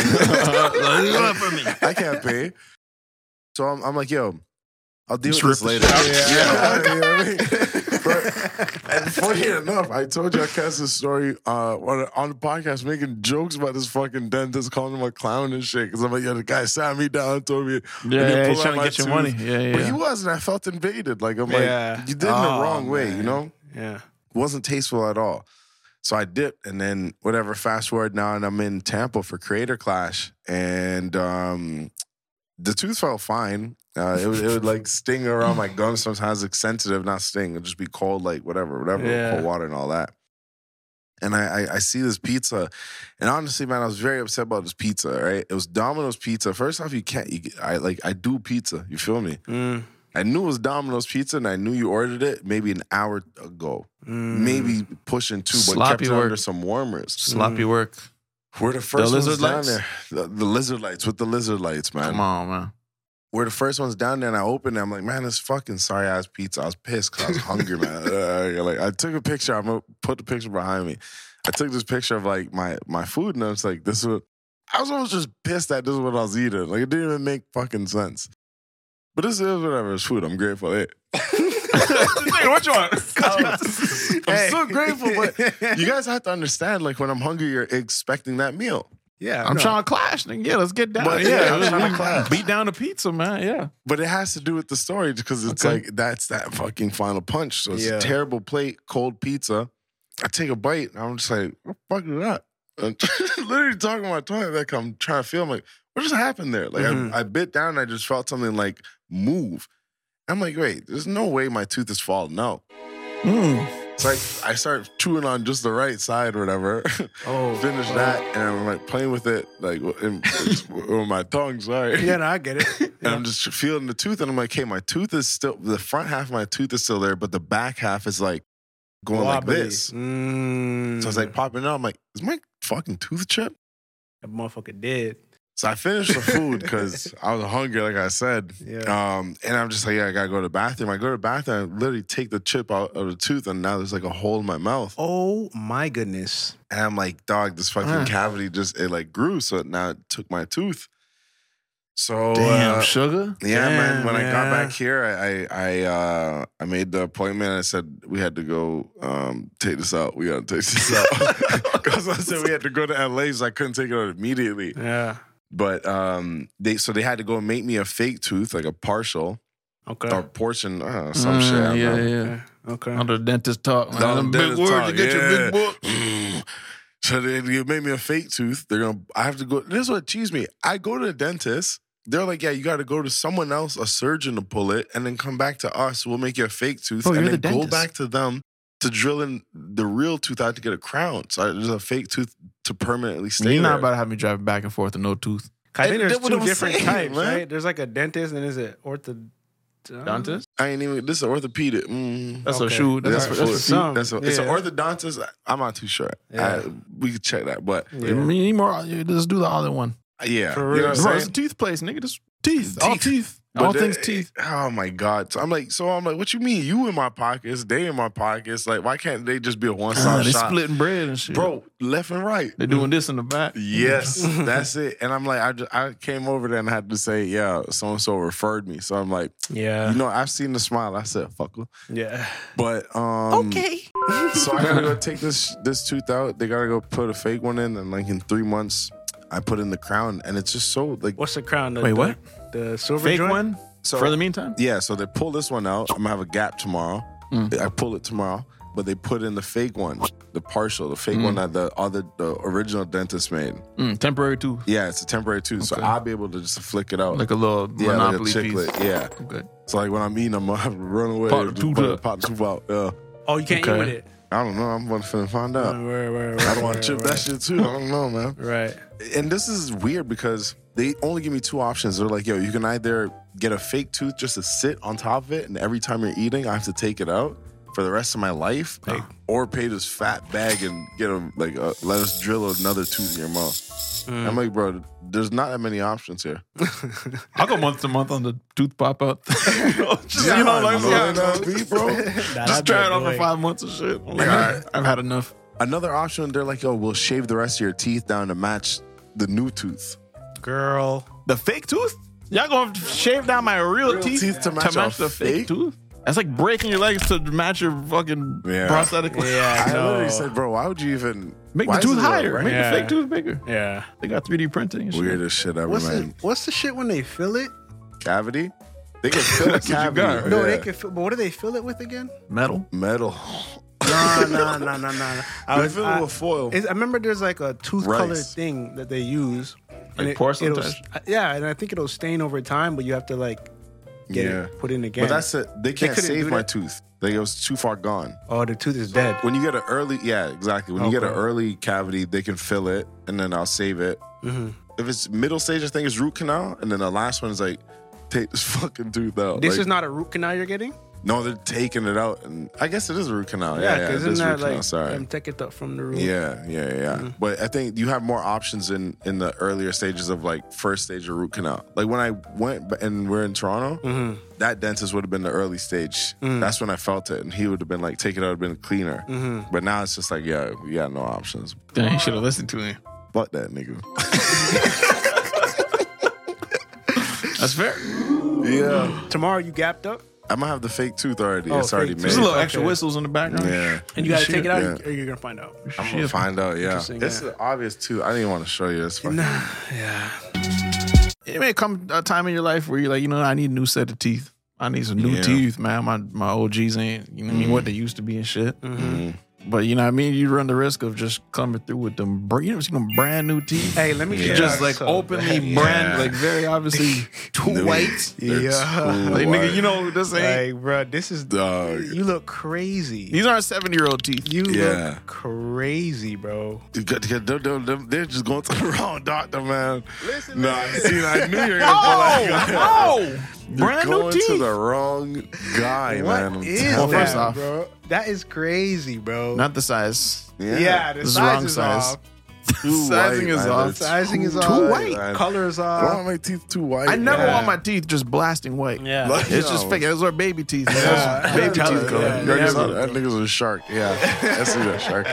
I can't pay. So I'm like, yo, I'll deal with this later. You know what I mean? And funny enough, I told you I cast this story on the podcast making jokes about this fucking dentist calling him a clown and shit. Because I'm like, the guy sat me down and told me, he's trying to get your money. Yeah. But he wasn't. I felt invaded. Like, I'm like, you did it in the wrong way, you know? Yeah. It wasn't tasteful at all. So I dipped, and then whatever, fast forward now, and I'm in Tampa for Creator Clash. And the tooth felt fine. It would like sting around my gums sometimes, like sensitive, not sting. It'd just be cold, like whatever, cold water and all that. And I see this pizza, and honestly, man, I was very upset about this pizza. Right, it was Domino's pizza. First off, I do pizza. You feel me? I knew it was Domino's pizza, and I knew you ordered it maybe an hour ago, maybe pushing 2, but Sloppy kept it work. under some warmers. Sloppy work. We're the first ones lizard down lights? there. The lizard lights with the lizard lights, man. Come on, man. We're the first ones down there, and I opened it. I'm like, man, this fucking sorry ass pizza. I was pissed because I was hungry, man. Like, I took a picture. I'm gonna put the picture behind me. I took this picture of like my food, and I was like, this is what I was almost just pissed that this is what I was eating. Like, it didn't even make fucking sense. But this is whatever. It's food. I'm grateful. Hey. What you want? I'm so grateful, but you guys have to understand, like, when I'm hungry, you're expecting that meal. Yeah. I'm trying to clash, nigga. Yeah, let's get down. But yeah, I'm trying to clash. Beat down the pizza, man. Yeah. But it has to do with the story because it's like, that's that fucking final punch. So it's a terrible plate, cold pizza. I take a bite, and I'm just like, what the fuck is that? I'm literally talking to my tongue, like I'm trying to feel. I'm like, what just happened there? Like, I bit down, and I just felt something like move. I'm like, wait, there's no way my tooth is falling out. So I start chewing on just the right side or whatever. Finish that, and I'm like playing with it, like with my tongue, sorry. Yeah, no, I get it. And I'm just feeling the tooth, and I'm like, hey, my tooth is still, the front half of my tooth is still there, but the back half is like going like this. So it's like popping out. I'm like, is my fucking tooth chipped? That motherfucker dead. So I finished the food because I was hungry, like I said. Yeah. And I'm just like, I gotta go to the bathroom. I go to the bathroom, I literally take the chip out of the tooth, and now there's like a hole in my mouth. Oh my goodness. And I'm like, dog, this fucking cavity it like grew. So now it took my tooth. So Damn, sugar. Yeah, man. When I got yeah. back here, I made the appointment. And I said we had to go take this out. We gotta take this out because I said we had to go to LA, so I couldn't take it out immediately. Yeah. But they had to go and make me a fake tooth, like a partial or portion, some shit. I don't know. Okay. Under the dentist talk, man. Under Them the big dentist words, talk, you get your big book. So they made me a fake tooth. I have to go. This is what cheesed me. I go to the dentist. They're like, yeah, you got to go to someone else, a surgeon, to pull it, and then come back to us. We'll make you a fake tooth, and then go back to them to drill in the real tooth out to get a crown. So there's a fake tooth to permanently stay. You're there. not about to have me driving back and forth with no tooth. I think there's That's what two I'm different saying, types, man. right? There's like a dentist and there's an orthodontist. I ain't even. This is orthopedic. That's a Okay. shoe. That's That's for for some. It's an Yeah. orthodontist. I'm not too sure. Yeah. We could check that, but You need more. Just do the other one. yeah, For you real. know what I'm Bro, it's saying? a teeth place, nigga. Just teeth. All teeth. But All the- things teeth. Oh my God. So I'm like, what you mean? You in my pockets, they in my pockets. Like, why can't they just be a one-stop They shop? splitting bread and shit. Bro, left and right. They doing this in the back. Yes, that's it. And I'm like, I came over there and had to say, yeah, so-and-so referred me. So I'm like, Yeah. you know, I've seen the smile. I said, fuck her. Yeah. But okay. So I gotta go take this tooth out. They gotta go put a fake one in, and like in 3 months, I put in the crown, and it's just so like. What's the crown? Wait, what? The silver Fake joint? one? So For the meantime? Yeah, so they pull this one out. I'm gonna have a gap tomorrow. I pull it tomorrow, but they put in the fake one, the partial, the fake one that the original dentist made. Temporary tooth. Yeah, it's a temporary tooth, so I'll be able to just flick it out. Like a little Monopoly like a chiclet. piece. Yeah. Okay. So like when I'm eating, I'm gonna have to run away. Pop the just tooth up. pop the tooth out. Yeah. Oh, you can't eat with it. I don't know. I'm gonna find out. I don't want to chip that shit too. I don't know, man. Right. And this is weird because they only give me 2 options. They're like, yo, you can either get a fake tooth just to sit on top of it, and every time you're eating, I have to take it out for the rest of my life, or pay this fat bag and get let us drill another tooth in your mouth. I'm like, bro, there's not that many options here. I'll go month to month on the tooth pop out. Bro. Just try it on for 5 months of shit. I'm like, all right, I've had enough. Another option, they're like, yo, we'll shave the rest of your teeth down to match the new tooth. Girl. The fake tooth? Y'all gonna shave down my real teeth to match the fake tooth? That's like breaking your legs to match your fucking prosthetic. Yeah, I no. literally said, bro, why would you even Make why the is tooth it higher. right? Make Yeah. the fake tooth bigger. Yeah. They got 3D printing and shit. Weirdest shit ever, man. What's the shit when they fill it? Cavity? They can fill a That's what you cavity. got, right? No, Yeah. they can fill. But what do they fill it with again? Metal. Metal. No. They fill it with foil. I remember there's like a tooth colored Rice. thing that they use. Like And porcelain it'll- type? Yeah, and I think it'll stain over time, but you have to like get it put in again. But that's it. They can't couldn't save do my that? tooth. It was too far gone. Oh, the tooth is dead. When you get an early, yeah, exactly. When you get an Okay. early cavity, they can fill it, and then I'll save it. Mm-hmm. If it's middle stage, I think it's root canal, and then the last one is like, take this fucking tooth out. This Like, is not a root canal you're getting? no, they're taking it out, and I guess it is a root canal. Yeah, because it is isn't root that canal. like Sorry. take it up from the root? Yeah. Mm-hmm. But I think you have more options in the earlier stages of like first stage of root canal. Like when I went and we're in Toronto, Mm-hmm. that dentist would have been the early stage. That's when I felt it, and he would have been like, take it out, would have been cleaner. Mm-hmm. But now it's just like, yeah, we got no options. Dang, you should have listened to him. Fuck that nigga. That's fair. Yeah, Tomorrow you gapped up I'm gonna have the fake tooth already. Oh, it's already fake made. tooth. There's a little extra Okay. whistles in the background. Yeah, and you got to Shit, take it out, yeah. or you're gonna find out. I'm gonna find out. Yeah, Interesting, it's yeah. an obvious tooth. I didn't even want to show you this. Fucking, Yeah. It may come a time in your life where you're like, I need a new set of teeth. I need some new Yeah. teeth, man. My OGs ain't, what I mean, what they used to be and shit. Mm-hmm. But you know what I mean? You run the risk of just coming through with them, you never seen them brand new teeth? Hey, let me Yeah. Just like openly brand, like very obviously too white. They're Yeah. too Like, white. nigga, you know what this ain't? Like, bro, this is Dog. You look crazy. These aren't 70-year-old teeth. You Yeah. look crazy, bro. They're just going to the wrong doctor, man. No, I knew you were gonna Oh! You're Brand new going to teeth. the wrong guy, man. What I'm is telling that, first off- bro? That is crazy, bro. Not the size. you. yeah, the This is size wrong is size. off. Too Sizing white, is man. off. They're Sizing is too off. white. man. Colors I don't off. want my teeth too white. I never Yeah. want my teeth just blasting white. Yeah. Like, It's just yo. fake. Those are baby teeth. Man. Yeah. Those baby Tell teeth it, color. yeah. You already Yeah. saw That nigga's a shark. Yeah, I see that shark.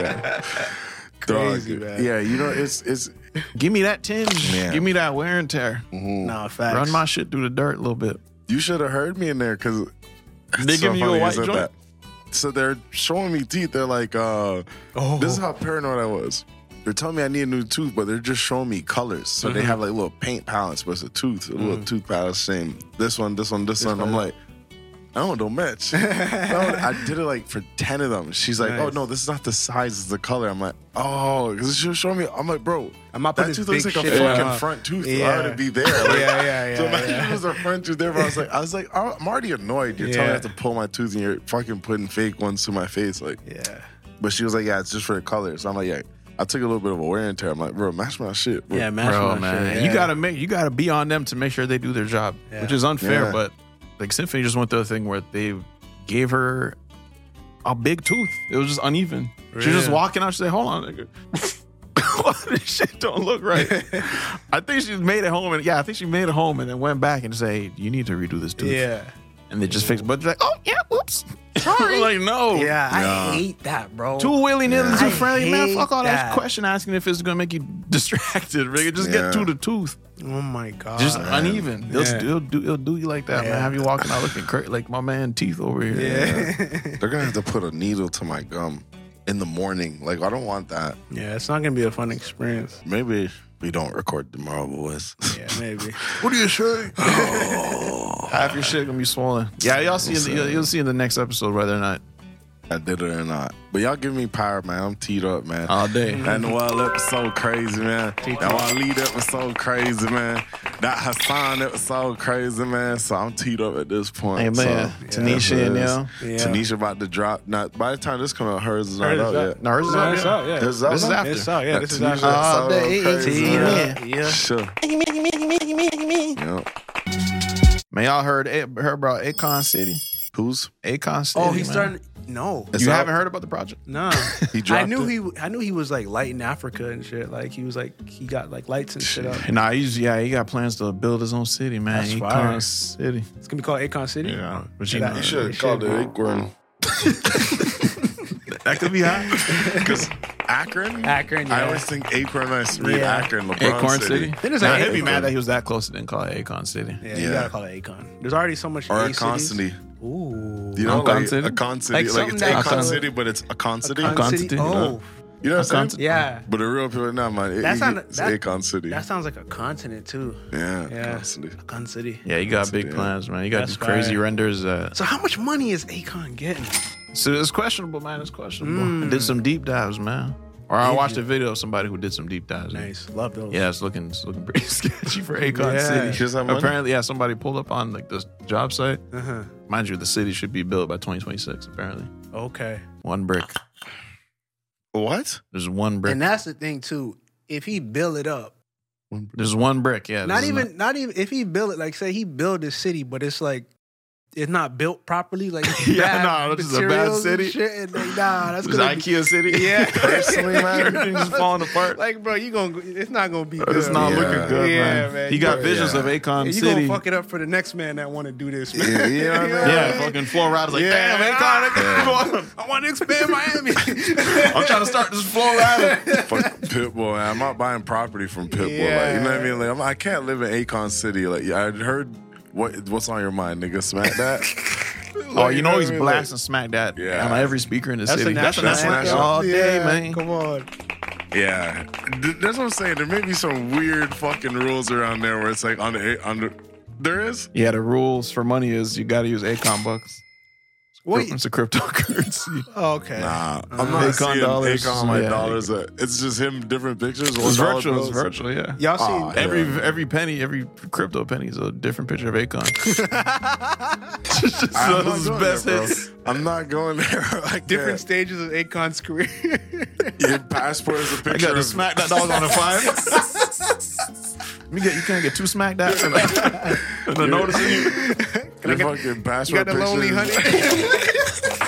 Crazy, Dog. man. Yeah, it's Give me that tinge. Yeah. Give me that wear and tear. No, facts. Run my shit through the dirt a little bit. you should have heard me in there because They giving you a white joint? So they're showing me teeth. They're like, this is how paranoid I was. They're telling me I need a new tooth, but they're just showing me colors. So they have like little paint palettes, but it's a tooth, a little tooth palette saying this one. I'm like, don't match. No, I did it like for 10 of them. She's like, oh Nice. no, this is not the size, it's the color. I'm like, oh, because she was showing me. I'm like, bro, I'm not that putting tooth this looks like big a shit fucking on. front tooth. Yeah. I ought to be there. Like, Yeah. so imagine it was a front tooth there, but I was like, I'm already annoyed. You're telling me I have Yeah. to pull my tooth and you're fucking putting fake ones to my face. Like, Yeah. but she was like, yeah, it's just for the color. So I'm like, yeah. I took a little bit of a wear and tear. I'm like, bro, match my shit. Bro. Yeah, match Bro, my man. shit. You Yeah. gotta be on them to make sure they do their job. Yeah. Which is unfair, Yeah. but like Symphony just went through a thing where they gave her a big tooth. It was just uneven. She was just Yeah. walking out, she said, hold on, nigga. This shit don't look right. I think she made it home and she made it home and then went back and said, hey, you need to redo this tooth. Yeah. And they just fixed it. But they're like, oh yeah, whoops. Sorry. Like, no. Yeah, I Yeah. hate that, bro. Too willy-nilly, Yeah. too I friendly. Man, hate fuck all that that. question asking if it's gonna make you distracted. Nigga. Just Yeah. get to the tooth. Oh my god. Just uneven. Yeah. He'll do you like that, Yeah. man. Have you walking out looking crazy like my man teeth over here. Yeah. They're gonna have to put a needle to my gum in the morning. Like, I don't want that. Yeah, it's not gonna be a fun experience. Maybe we don't record tomorrow, boys. Yeah, maybe. What do you say? Half your shit gonna be swollen. Yeah, you'll see in the next episode whether or not. I did it or not. But y'all give me power, man. I'm teed up, man. All day. That Noel up was so crazy, man. That Waleed up was so crazy, man. That Hassan up was so crazy, man. So I'm teed up at this point. Hey, man. So, Tanisha and it is. y'all. Yeah. Tanisha about to drop. Not by the time this comes out, hers is not Hers out is yet. out. No, hers is No, out. it's yeah. out, yeah. This is out This is now? after. It's out, yeah. This is Tanisha after. All so day, crazy, man. Yeah. Sure. Yep. Man, y'all heard about Akon City. Who's? Akon City. Oh, he's man. starting. No, It's You out? haven't heard about the project? no. He dropped I knew it? I knew he was like light in Africa and shit. Like he was like he got like lights and shit up. Nah, he got plans to build his own city, man. That's Akon fire. City. It's gonna be called Akon City. Yeah, but Yeah, you that- know, You should have called it Acorn. that could be hot. Because Akron? Akron, I yeah. always think Akron. I read Yeah. Akron, LeBron Acorn City. Then there's Nah, like he'd be Akon. mad that he was that close and didn't call it Akon City. Yeah, you Yeah. gotta call it Akon. There's already so much Or A a cities. constantly. Ooh. You know, Akon like City? Akon City, Like like it's something Akon that- City, but it's Akon City. Akon Akon City. City, Oh, You know what I'm Akon saying? yeah. But the real people, nah, man. That sounded- It's that- Akon City. That sounds like a continent too. Yeah, Yeah. Akon City. Akon City. Yeah, you got big Yeah. plans, man. You got That's these crazy fire. renders. So how much money is Akon getting? So it's questionable, man. It's questionable. I did some deep dives, man. Or I watched a video of somebody who did some deep dives. Nice, love those. Yeah, it's looking pretty sketchy for Akon Yeah. City. Just have money? Apparently, yeah, somebody pulled up on like this job site. Uh-huh. Mind you, the city should be built by 2026. Apparently, Okay. one brick. What? There's one brick. And that's the thing too. If he build it up, There's one brick. Yeah, not this is even if he build it, like say he build this city, but it's like it's not built properly, like Yeah, bad nah, this is a bad materials and city. shit, and like, nah, that's This is gonna be, IKEA City. Yeah. Personally, man, everything's just falling apart. like, bro, it's not gonna be good. It's not Yeah. looking good, Yeah, man. man. He got Yeah. visions of Akon You City. gonna fuck it up for the next man that want to do this, man. Yeah, you know what I mean? Yeah, fucking Flo Rida's like, Yeah. damn, Akon, I want to expand Miami. I'm trying to start this Flo Rida. Fuck Pitbull, man. I'm not buying property from Pitbull. Like, you Yeah. know what I mean? Like, I can't live in Akon City. Like, I heard what's on your mind, nigga. Smack that. Oh, you know he's what I mean? Like, blasting Smack That Yeah. on every speaker in the That's city. a national anthem. all day, Yeah, man. Come on. Yeah, that's what I'm saying. There may be some weird fucking rules around there where it's like on the there is. Yeah, the rules for money is you got to use Akon bucks. Wait. It's a cryptocurrency. Oh, okay. Nah, I'm not Akon seeing dollars. Akon on my Yeah. dollars. It's just him, different pictures. It's $1 virtual. bills. It's virtual. Yeah. Y'all seen? Aw, Every penny, every crypto penny is a different picture of Akon. Just I'm not his going best there, bro. hits. I'm not going there. Like Different that. stages of Akon's career. Your passport is a I picture got to of smack that dog on the fire. You can't get two smack that and the notice in you. your fucking You passport got the lonely pictures. honey.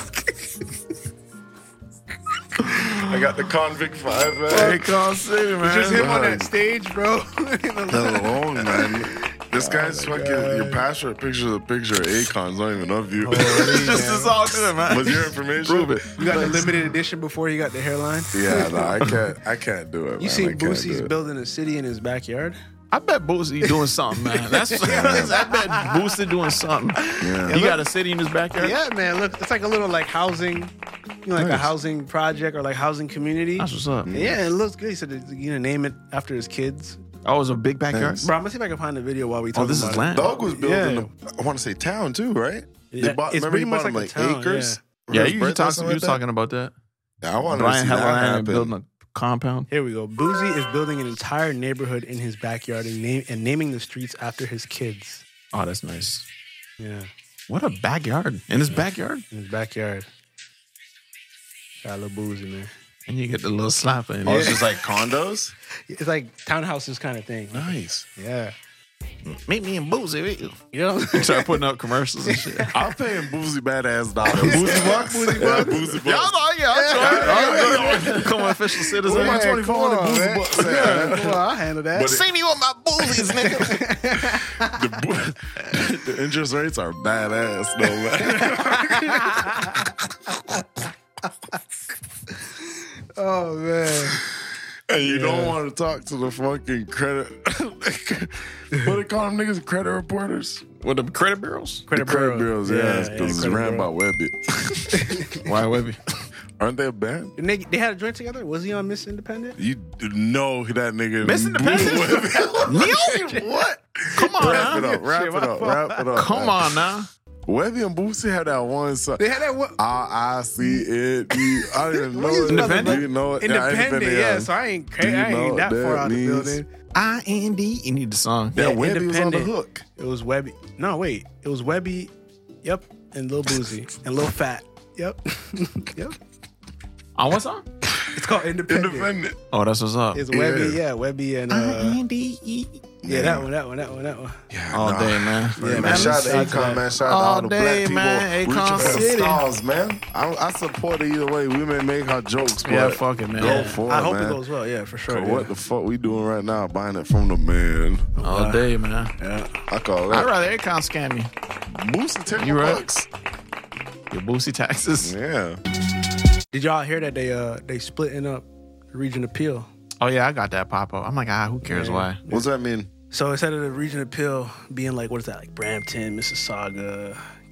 I got the convict 5, man. Akon City, man. Just him on that God. stage, bro. That alone, man. This guy's fucking your passport picture is a picture of Akon's not even of you. This is all good, man. What's your information? Prove it. You got the limited edition before he got the hairline. Yeah, no, I can't do it. You man. seen I can't do Boosie's it. building a city in his backyard? I bet Boosie doing something, man. I bet Boosie doing something. Yeah. He got a city in his backyard. Yeah, man. Look, it's like a little like housing, like a Nice. housing project or like housing community. That's what's up. Yeah, it looks good. He said he's gonna name it after his kids. Oh, it was a big backyard. Nice. Bro, I'm gonna see if I can find the video while we talk. Oh, this about is it. land. Dog was building, Yeah. I want to say town too, right? Yeah, They bought, it's remember pretty he much bought them like like a town, acres? Yeah, For his you birthday or was something like that? talking about that. Yeah, I want to Brian see that Hellerland happen. building a compound. Here we go. Boosie is building an entire neighborhood in his backyard and naming the streets after his kids. Oh, that's nice. Yeah, What a backyard. In his backyard. in his backyard. Got a little Boosie, man. And you get the little slapper in Oh, it. it's just like condos? It's like townhouses kind of thing. Nice. Yeah. Meet me in Boosie with you. You know? Start putting up commercials and shit. I'm paying Boozy badass dollars. Boosie bucks? Boozy bucks? Boozy bucks. Y'all know, I'll try. Become an official citizen. Where my Yeah, 2400 come on, Boozy man. bucks at? Come on, I'll handle that. But See me with my boosies, nigga. The interest rates are badass, though, man. Oh, man. And you don't want to talk to the fucking credit. What they call them niggas? Credit reporters? With the credit bureaus? Credit Credit bureaus, yeah. yeah, Because it's credit ran by bureau. Webby. Why, Webby? Aren't they a band? And they had a joint together? Was he on Miss Independent? You know that nigga. Miss Independent? Webby. What? Come on, Wrap it now. up, wrap it up. Come on, now. Webby and Boosie had that one song. They had that one. R-I-C-N-E. I don't even know What is it. Independent? Do you know it? Independent, yeah. So I ain't Do you I know ain't what that far that out of the means? building. I-N-D. You need the song. Yeah, Yeah, Webby was on the Independent. hook. It was Webby. No, wait. It was Webby. Yep. And Lil Boozy. And Lil Fat. Yep. Yep. On what song? It's called Independent. Independent. Oh, that's what's up. It's Webby, yeah. Webby and I-N-D-E. yeah, that one. Yeah, All nah. day, man. Yeah, Man, shout out to shout out to Akon, that. man. Shout out to All all the day, black people. man. reaching Akon for the City. stars, man. I support it either way. We may make our jokes, but Yeah, fuck it, man. go Yeah. for I it, hope man. it goes well. Yeah, for sure. So yeah. what the fuck we doing right now? Buying it from the man. All day, man. Yeah. I call I'd that. rather Akon scam me. Boosie 10 You right. bucks. Your Boosie taxes. Yeah. Did y'all hear that they splitting up the Region Appeal? Oh, yeah, I got that pop up. I'm like, who cares why? What's that mean? So instead of the Region Appeal being like, what is that, like Brampton, Mississauga,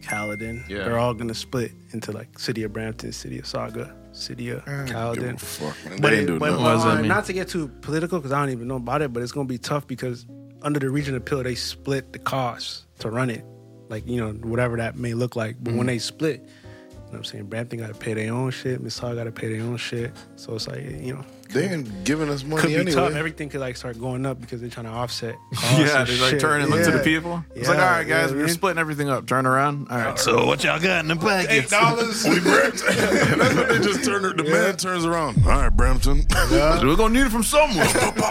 Caledon. Yeah. They're all gonna split into like City of Brampton, City of Saga, City of Caledon. Fuck, man. But, They ain't doing but nothing. What does that mean? not to get too political, because I don't even know about it, but it's gonna be tough because under the region appeal, they split the costs to run it, like whatever that may look like. But when they split, you know what I'm saying, Brampton got to pay their own shit, Mississauga got to pay their own shit. So it's like They ain't giving us money could be anyway. tough. Everything could like start going up because they're trying to offset. costs Yeah, and they like shit. turn and look to the Yeah. people. It's Yeah, like, all right, guys, yeah, we're man. splitting everything up. Turn around. All right, so what y'all got in the pockets? $8. That's what they just turn. The man turns around. All right, Brampton. We're gonna need it from someone.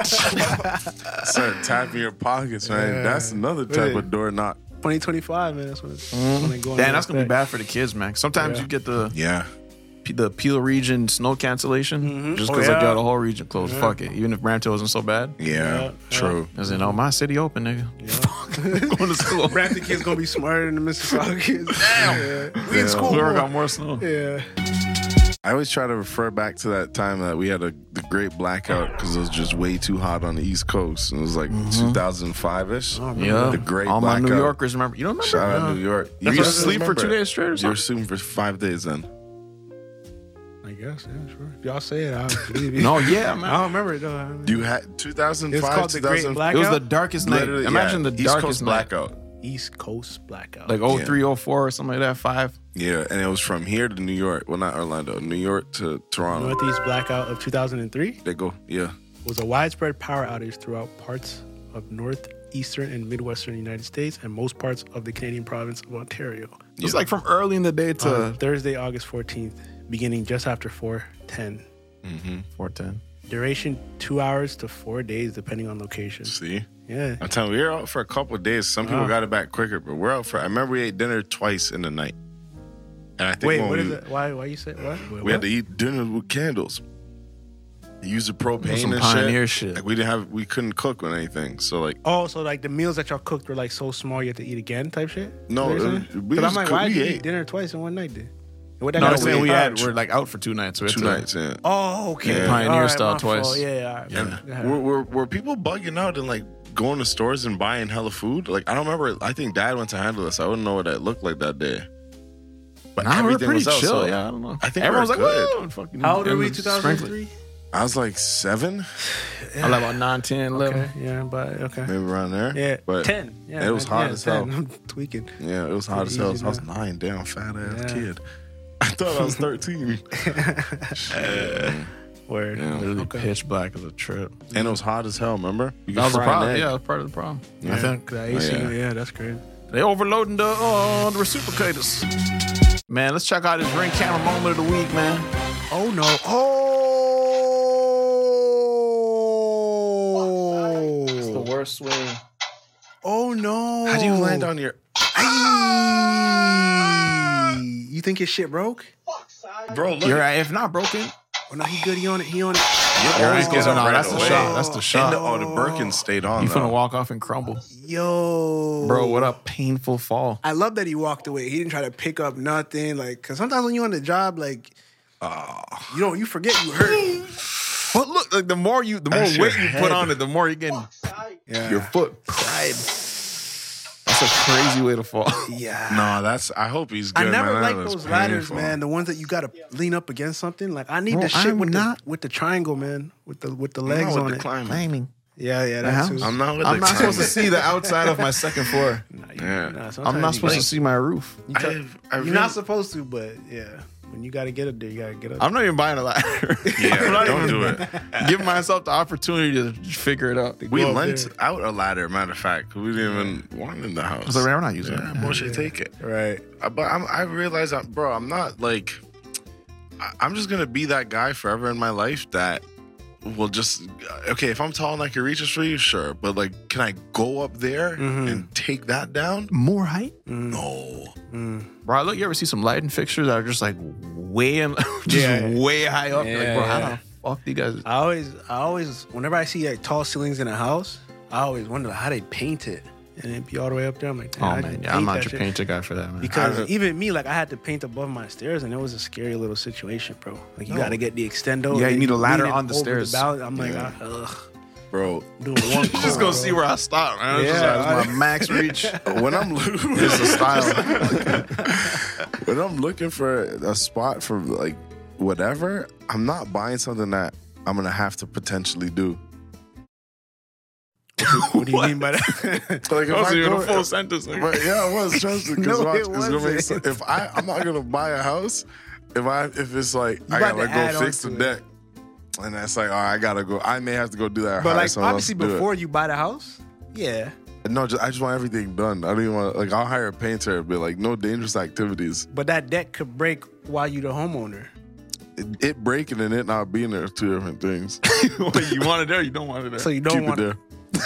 Start tapping your pockets, man. Yeah. That's another type Really? of door knock. 2025, man. That's when it's when they go. Damn, that's gonna be bad for the kids, man. Sometimes Yeah. you get the Yeah. Peel region snow cancellation just Oh, because yeah. the whole region closed. Fuck it, even if Brampton wasn't so bad. Yeah. True. As in, my city open, nigga. Going to school. Brampton kids gonna be smarter than the Mississauga kids. Damn, We in school. We already got more snow. Yeah. I always try to refer back to that time that we had the great blackout because it was just way too hot on the East Coast. It was like 2005-ish. Yeah, The great all my New blackout. Yorkers remember. You don't remember? Shout out New York. You used used to to sleep for remember 2 it. days straight or You were something? sleeping for 5 days then. I guess, yeah, sure. If y'all say it, I'll believe you. No, yeah, man. I don't remember it though. You had 2005, It's called the Great 2000 Blackout. It was the darkest night. Literally, Imagine yeah, the East darkest Coast night. blackout. East Coast blackout. Like 03, 04 or something like that. 5. Yeah, and it was from here to New York. Well, not Orlando. New York to Toronto. Northeast blackout of 2003 They go, yeah. was a widespread power outage throughout parts of northeastern and midwestern United States and most parts of the Canadian province of Ontario. It was like from early in the day to On Thursday, August 14th, beginning just after 4:10. 4:10. Duration 2 hours to 4 days, depending on location. See? Yeah. I'm telling you, we were out for a couple of days. Some people got it back quicker, but we're out for. I remember we ate dinner twice in the night. And I think Wait, when what we, is it? Why you say what? Wait, we had what? to eat dinner with candles. Use the propane Some and pioneer shit. shit. Like we couldn't cook with anything. So like, Oh, so like the meals that y'all cooked were like so small you had to eat again type shit? No, Is that what you're we saying? 'Cause I'm just like, cook- why did we you ate. eat dinner twice in one night then? What that No, got I'm to saying do with- we're like out for 2 nights. So we had two to, nights, yeah. Oh, okay. Yeah. Pioneer All right, style my twice. fault. Yeah. And were people bugging out and like going to stores and buying hella food? Like I don't remember. I think Dad went to handle this. I wouldn't know what that looked like that day. But Nah, we were everything pretty was out. chill. so Yeah, I don't know. I think everyone's we're like, good. "Whoa," and fucking. How old were we? and 2003. I was like 7, I was like about 9, 10, 11. Okay. Yeah, but okay. maybe around there. Yeah, but 10. Yeah, it was hot as hell. 10. I'm tweaking. Yeah, it was hot as hell. Easy I was now. 9, damn fat ass Yeah. kid. I thought I was 13. Word. Yeah. Literally Okay. pitch black as a trip. And it was hot as hell. Remember? You That was the could fry an problem. egg. Yeah, that was part of the problem. I think The AC, yeah. yeah, that's great. they overloading the reciprocators. Man, let's check out this ring camera moment of the week, man. Oh no. Oh. It's the worst swing. Oh no. How do you land on your Ay. You think his shit broke? bro? Look, You're right. If not broken, Oh no, he good. He on it. He on it. your always ankles getting are on. right That's the away. shot. That's the shot. And the Birkin stayed on. you though. finna walk off and crumble. Yo. Bro, what a painful fall. I love that he walked away. He didn't try to pick up nothing. Like, cause sometimes when you're on the job, like, you forget you hurt. But look, like the more weight you That's your put head. on it, the more you're getting Yeah. your foot cried. That's a crazy way to fall. Yeah. No, that's. I hope he's good. I never man. liked That was those ladders, painful. man. The ones that you gotta lean up against something. Like I need Bro, the shit I'm with not- the triangle, man. With the I'm legs not with on the it. climbing. Yeah, The that's house? too. I'm not with I'm the not supposed to climbing. see the outside of my second floor. Yeah. I'm not supposed to see my roof. You're really- not supposed to, but yeah. When you gotta get up there, you gotta get up. I'm not even buying a ladder. Yeah, I'm not don't even do it. Give myself the opportunity to figure it out. We Go up lent there. out a ladder. Matter of fact, we didn't even want it in the house. I was like, we're not using Yeah, it. bullshit, take it. Right. But I realize, bro, I'm not like. I'm just gonna be that guy forever in my life that will just. Okay, if I'm tall and I can reach this for you, sure. But like, can I go up there and take that down? More height? No. Bro, look, you ever see some lighting fixtures that are just like way way high up? Yeah, like, bro, how yeah. the fuck do you guys? I always, whenever I see like tall ceilings in a house, I always wonder how they paint it, and it be all the way up there. I'm like, Oh I man, just yeah, I'm paint not that your shit. painter guy for that, man. Because even me, like I had to paint above my stairs, and it was a scary little situation, bro. Like you got to get the extendo. Yeah, and you need a ladder lean it on the over stairs. I'm like, ugh. bro. Doing one You just gonna see where I stop, man. It's just Yeah, like, it's my max reach. When I'm It's a style. when I'm looking for a spot for like whatever, I'm not buying something that I'm gonna have to potentially do. What do you mean by that? Like if That wasn't I even go, a full sentence. but yeah, it was trust me. No, Because it wasn't. if I'm not gonna buy a house, if it's like I about gotta to add go on fix the to it. deck, and that's like, I gotta go. I may have to go do that. or But hire like someone else obviously to do it. before you buy the house, yeah. No, I just want everything done. I don't even want I'll hire a painter, but like no dangerous activities. But that deck could break while you the homeowner. It breaking and it not being there are two different things. Wait, you want it there? You don't want it there. So you don't Keep want it there.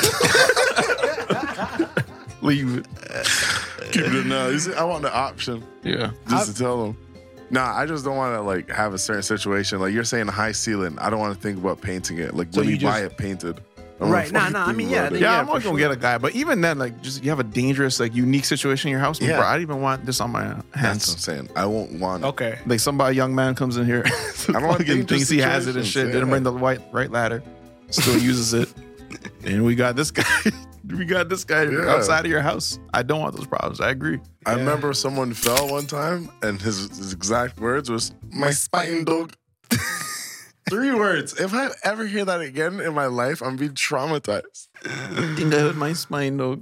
Leave it. Keep it there now. You see, I want the option Yeah. just to tell them. Nah, I just don't want to like have a certain situation. Like you're saying, a high ceiling. I don't want to think about painting it. Like So when you you buy just- it painted. I don't Right, wanna nah, fucking I mean, think yeah, about it. Yeah, Yeah, I'm always for gonna sure. get a guy. But even then, like, just you have a dangerous, like, unique situation in your house. Yeah. Bro, I don't even want this on my That's what I'm hands. saying. I won't want it. Okay. Like, a young man comes in here, I don't want fucking dangerous thinks he has it and shit. situations, Didn't yeah. bring the right ladder. Still uses it. And we got this guy. Yeah. outside of your house. I don't want those problems. I agree. I remember someone fell one time, and his exact words was, "My spine dog." 3 words. If I ever hear that again in my life, I'm being traumatized. I think I hurt my spine, though.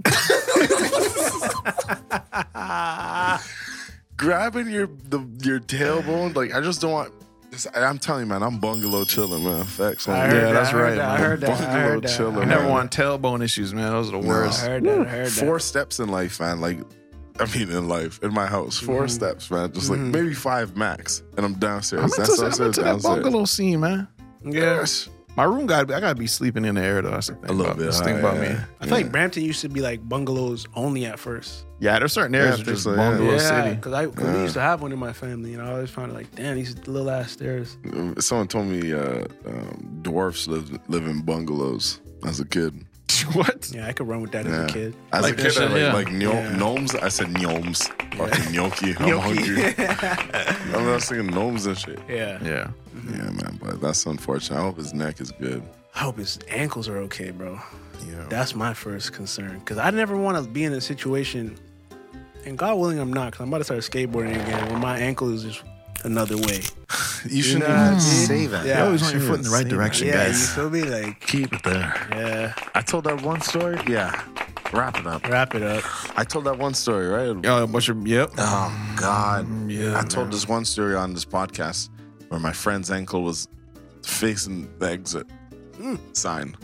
Grabbing your tailbone, like I just don't want. I'm telling you, man, I'm bungalow chilling, man. Facts. I heard Yeah, that, that's I heard right, that, I man. heard that. I Bungalow heard that. chiller, I I man. never want tailbone issues, man. Those are the worst. heard that. I heard that. 4 steps in life, man. Like, I mean, in life, in my house, 4 steps, man. Just like maybe 5 max, and I'm downstairs. I'm That's into upstairs, that downstairs. bungalow scene, man. Yeah. Yes. My room I gotta be sleeping in the air though. That's the thing. A little about, bit that's the thing high, about me. yeah. I feel like Brampton used to be like bungalows only at first. Yeah, there's certain areas Yeah, that just so, yeah. bungalow Yeah, city. because we used to have one in my family, and I always found it like, damn, these little ass stairs. Someone told me dwarfs live in bungalows as a kid. What? Yeah, I could run with that as Yeah. a kid. As Like a kid, that, I yeah. like Yeah. gnomes. I said gnomes. Fucking gnocchi. I'm hungry. I'm not saying gnomes and shit. Yeah. Yeah. Yeah, man, but that's unfortunate. I hope his neck is good. I hope his ankles are okay, bro. Yeah. That's my first concern. Because I never want to be in a situation, and God willing, I'm not, because I'm about to start skateboarding again, where my ankle is just another way. You shouldn't know, even dude. say that. Yeah. You always want your foot in the right Say that. direction, Yeah, you guys. feel me? Like, Keep it there. yeah, I told that one story. Yeah. Wrap it up. wrap it up. I told that one story, right? What's your yep? Oh God! yeah, I told this one story on this podcast where my friend's ankle was facing the exit sign.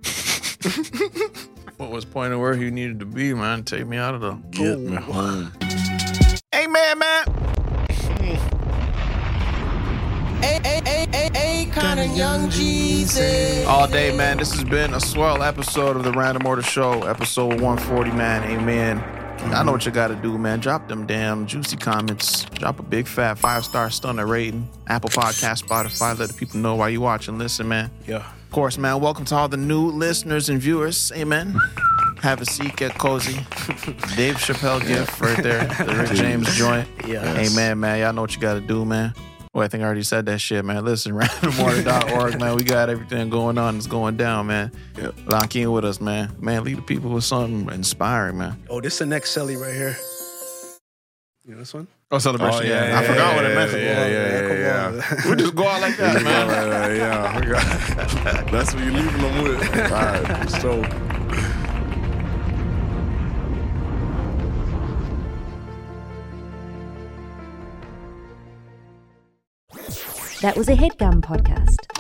What was pointing where he needed to be, man? Take me out of the Get me home. Hey man. Kinda young Jesus. All day, man. This has been a swell episode of the Random Order Show, episode 140, man. Amen. I know what you got to do, man. Drop them damn juicy comments. Drop a big fat 5-star stunner rating. Apple Podcast, Spotify. Let the people know why you watch and listen, man. Yeah. Of course, man. Welcome to all the new listeners and viewers. Amen. Have a seat, get cozy. Dave Chappelle gift right there. The Rick James joint. Yeah. Amen, man. Y'all know what you got to do, man. Well, I think I already said that shit, man. Listen, randomorder.org, man. We got everything going on. It's going down, man. Yep. Lock in with us, man. Man, leave the people with something inspiring, man. Oh, this is the next Selly right here. You know this one? Oh, celebration. Oh, yeah, I forgot what it meant. yeah. We just go out like that, man. Yeah. That's what you're leaving them with. All right. So. That was a HeadGum podcast.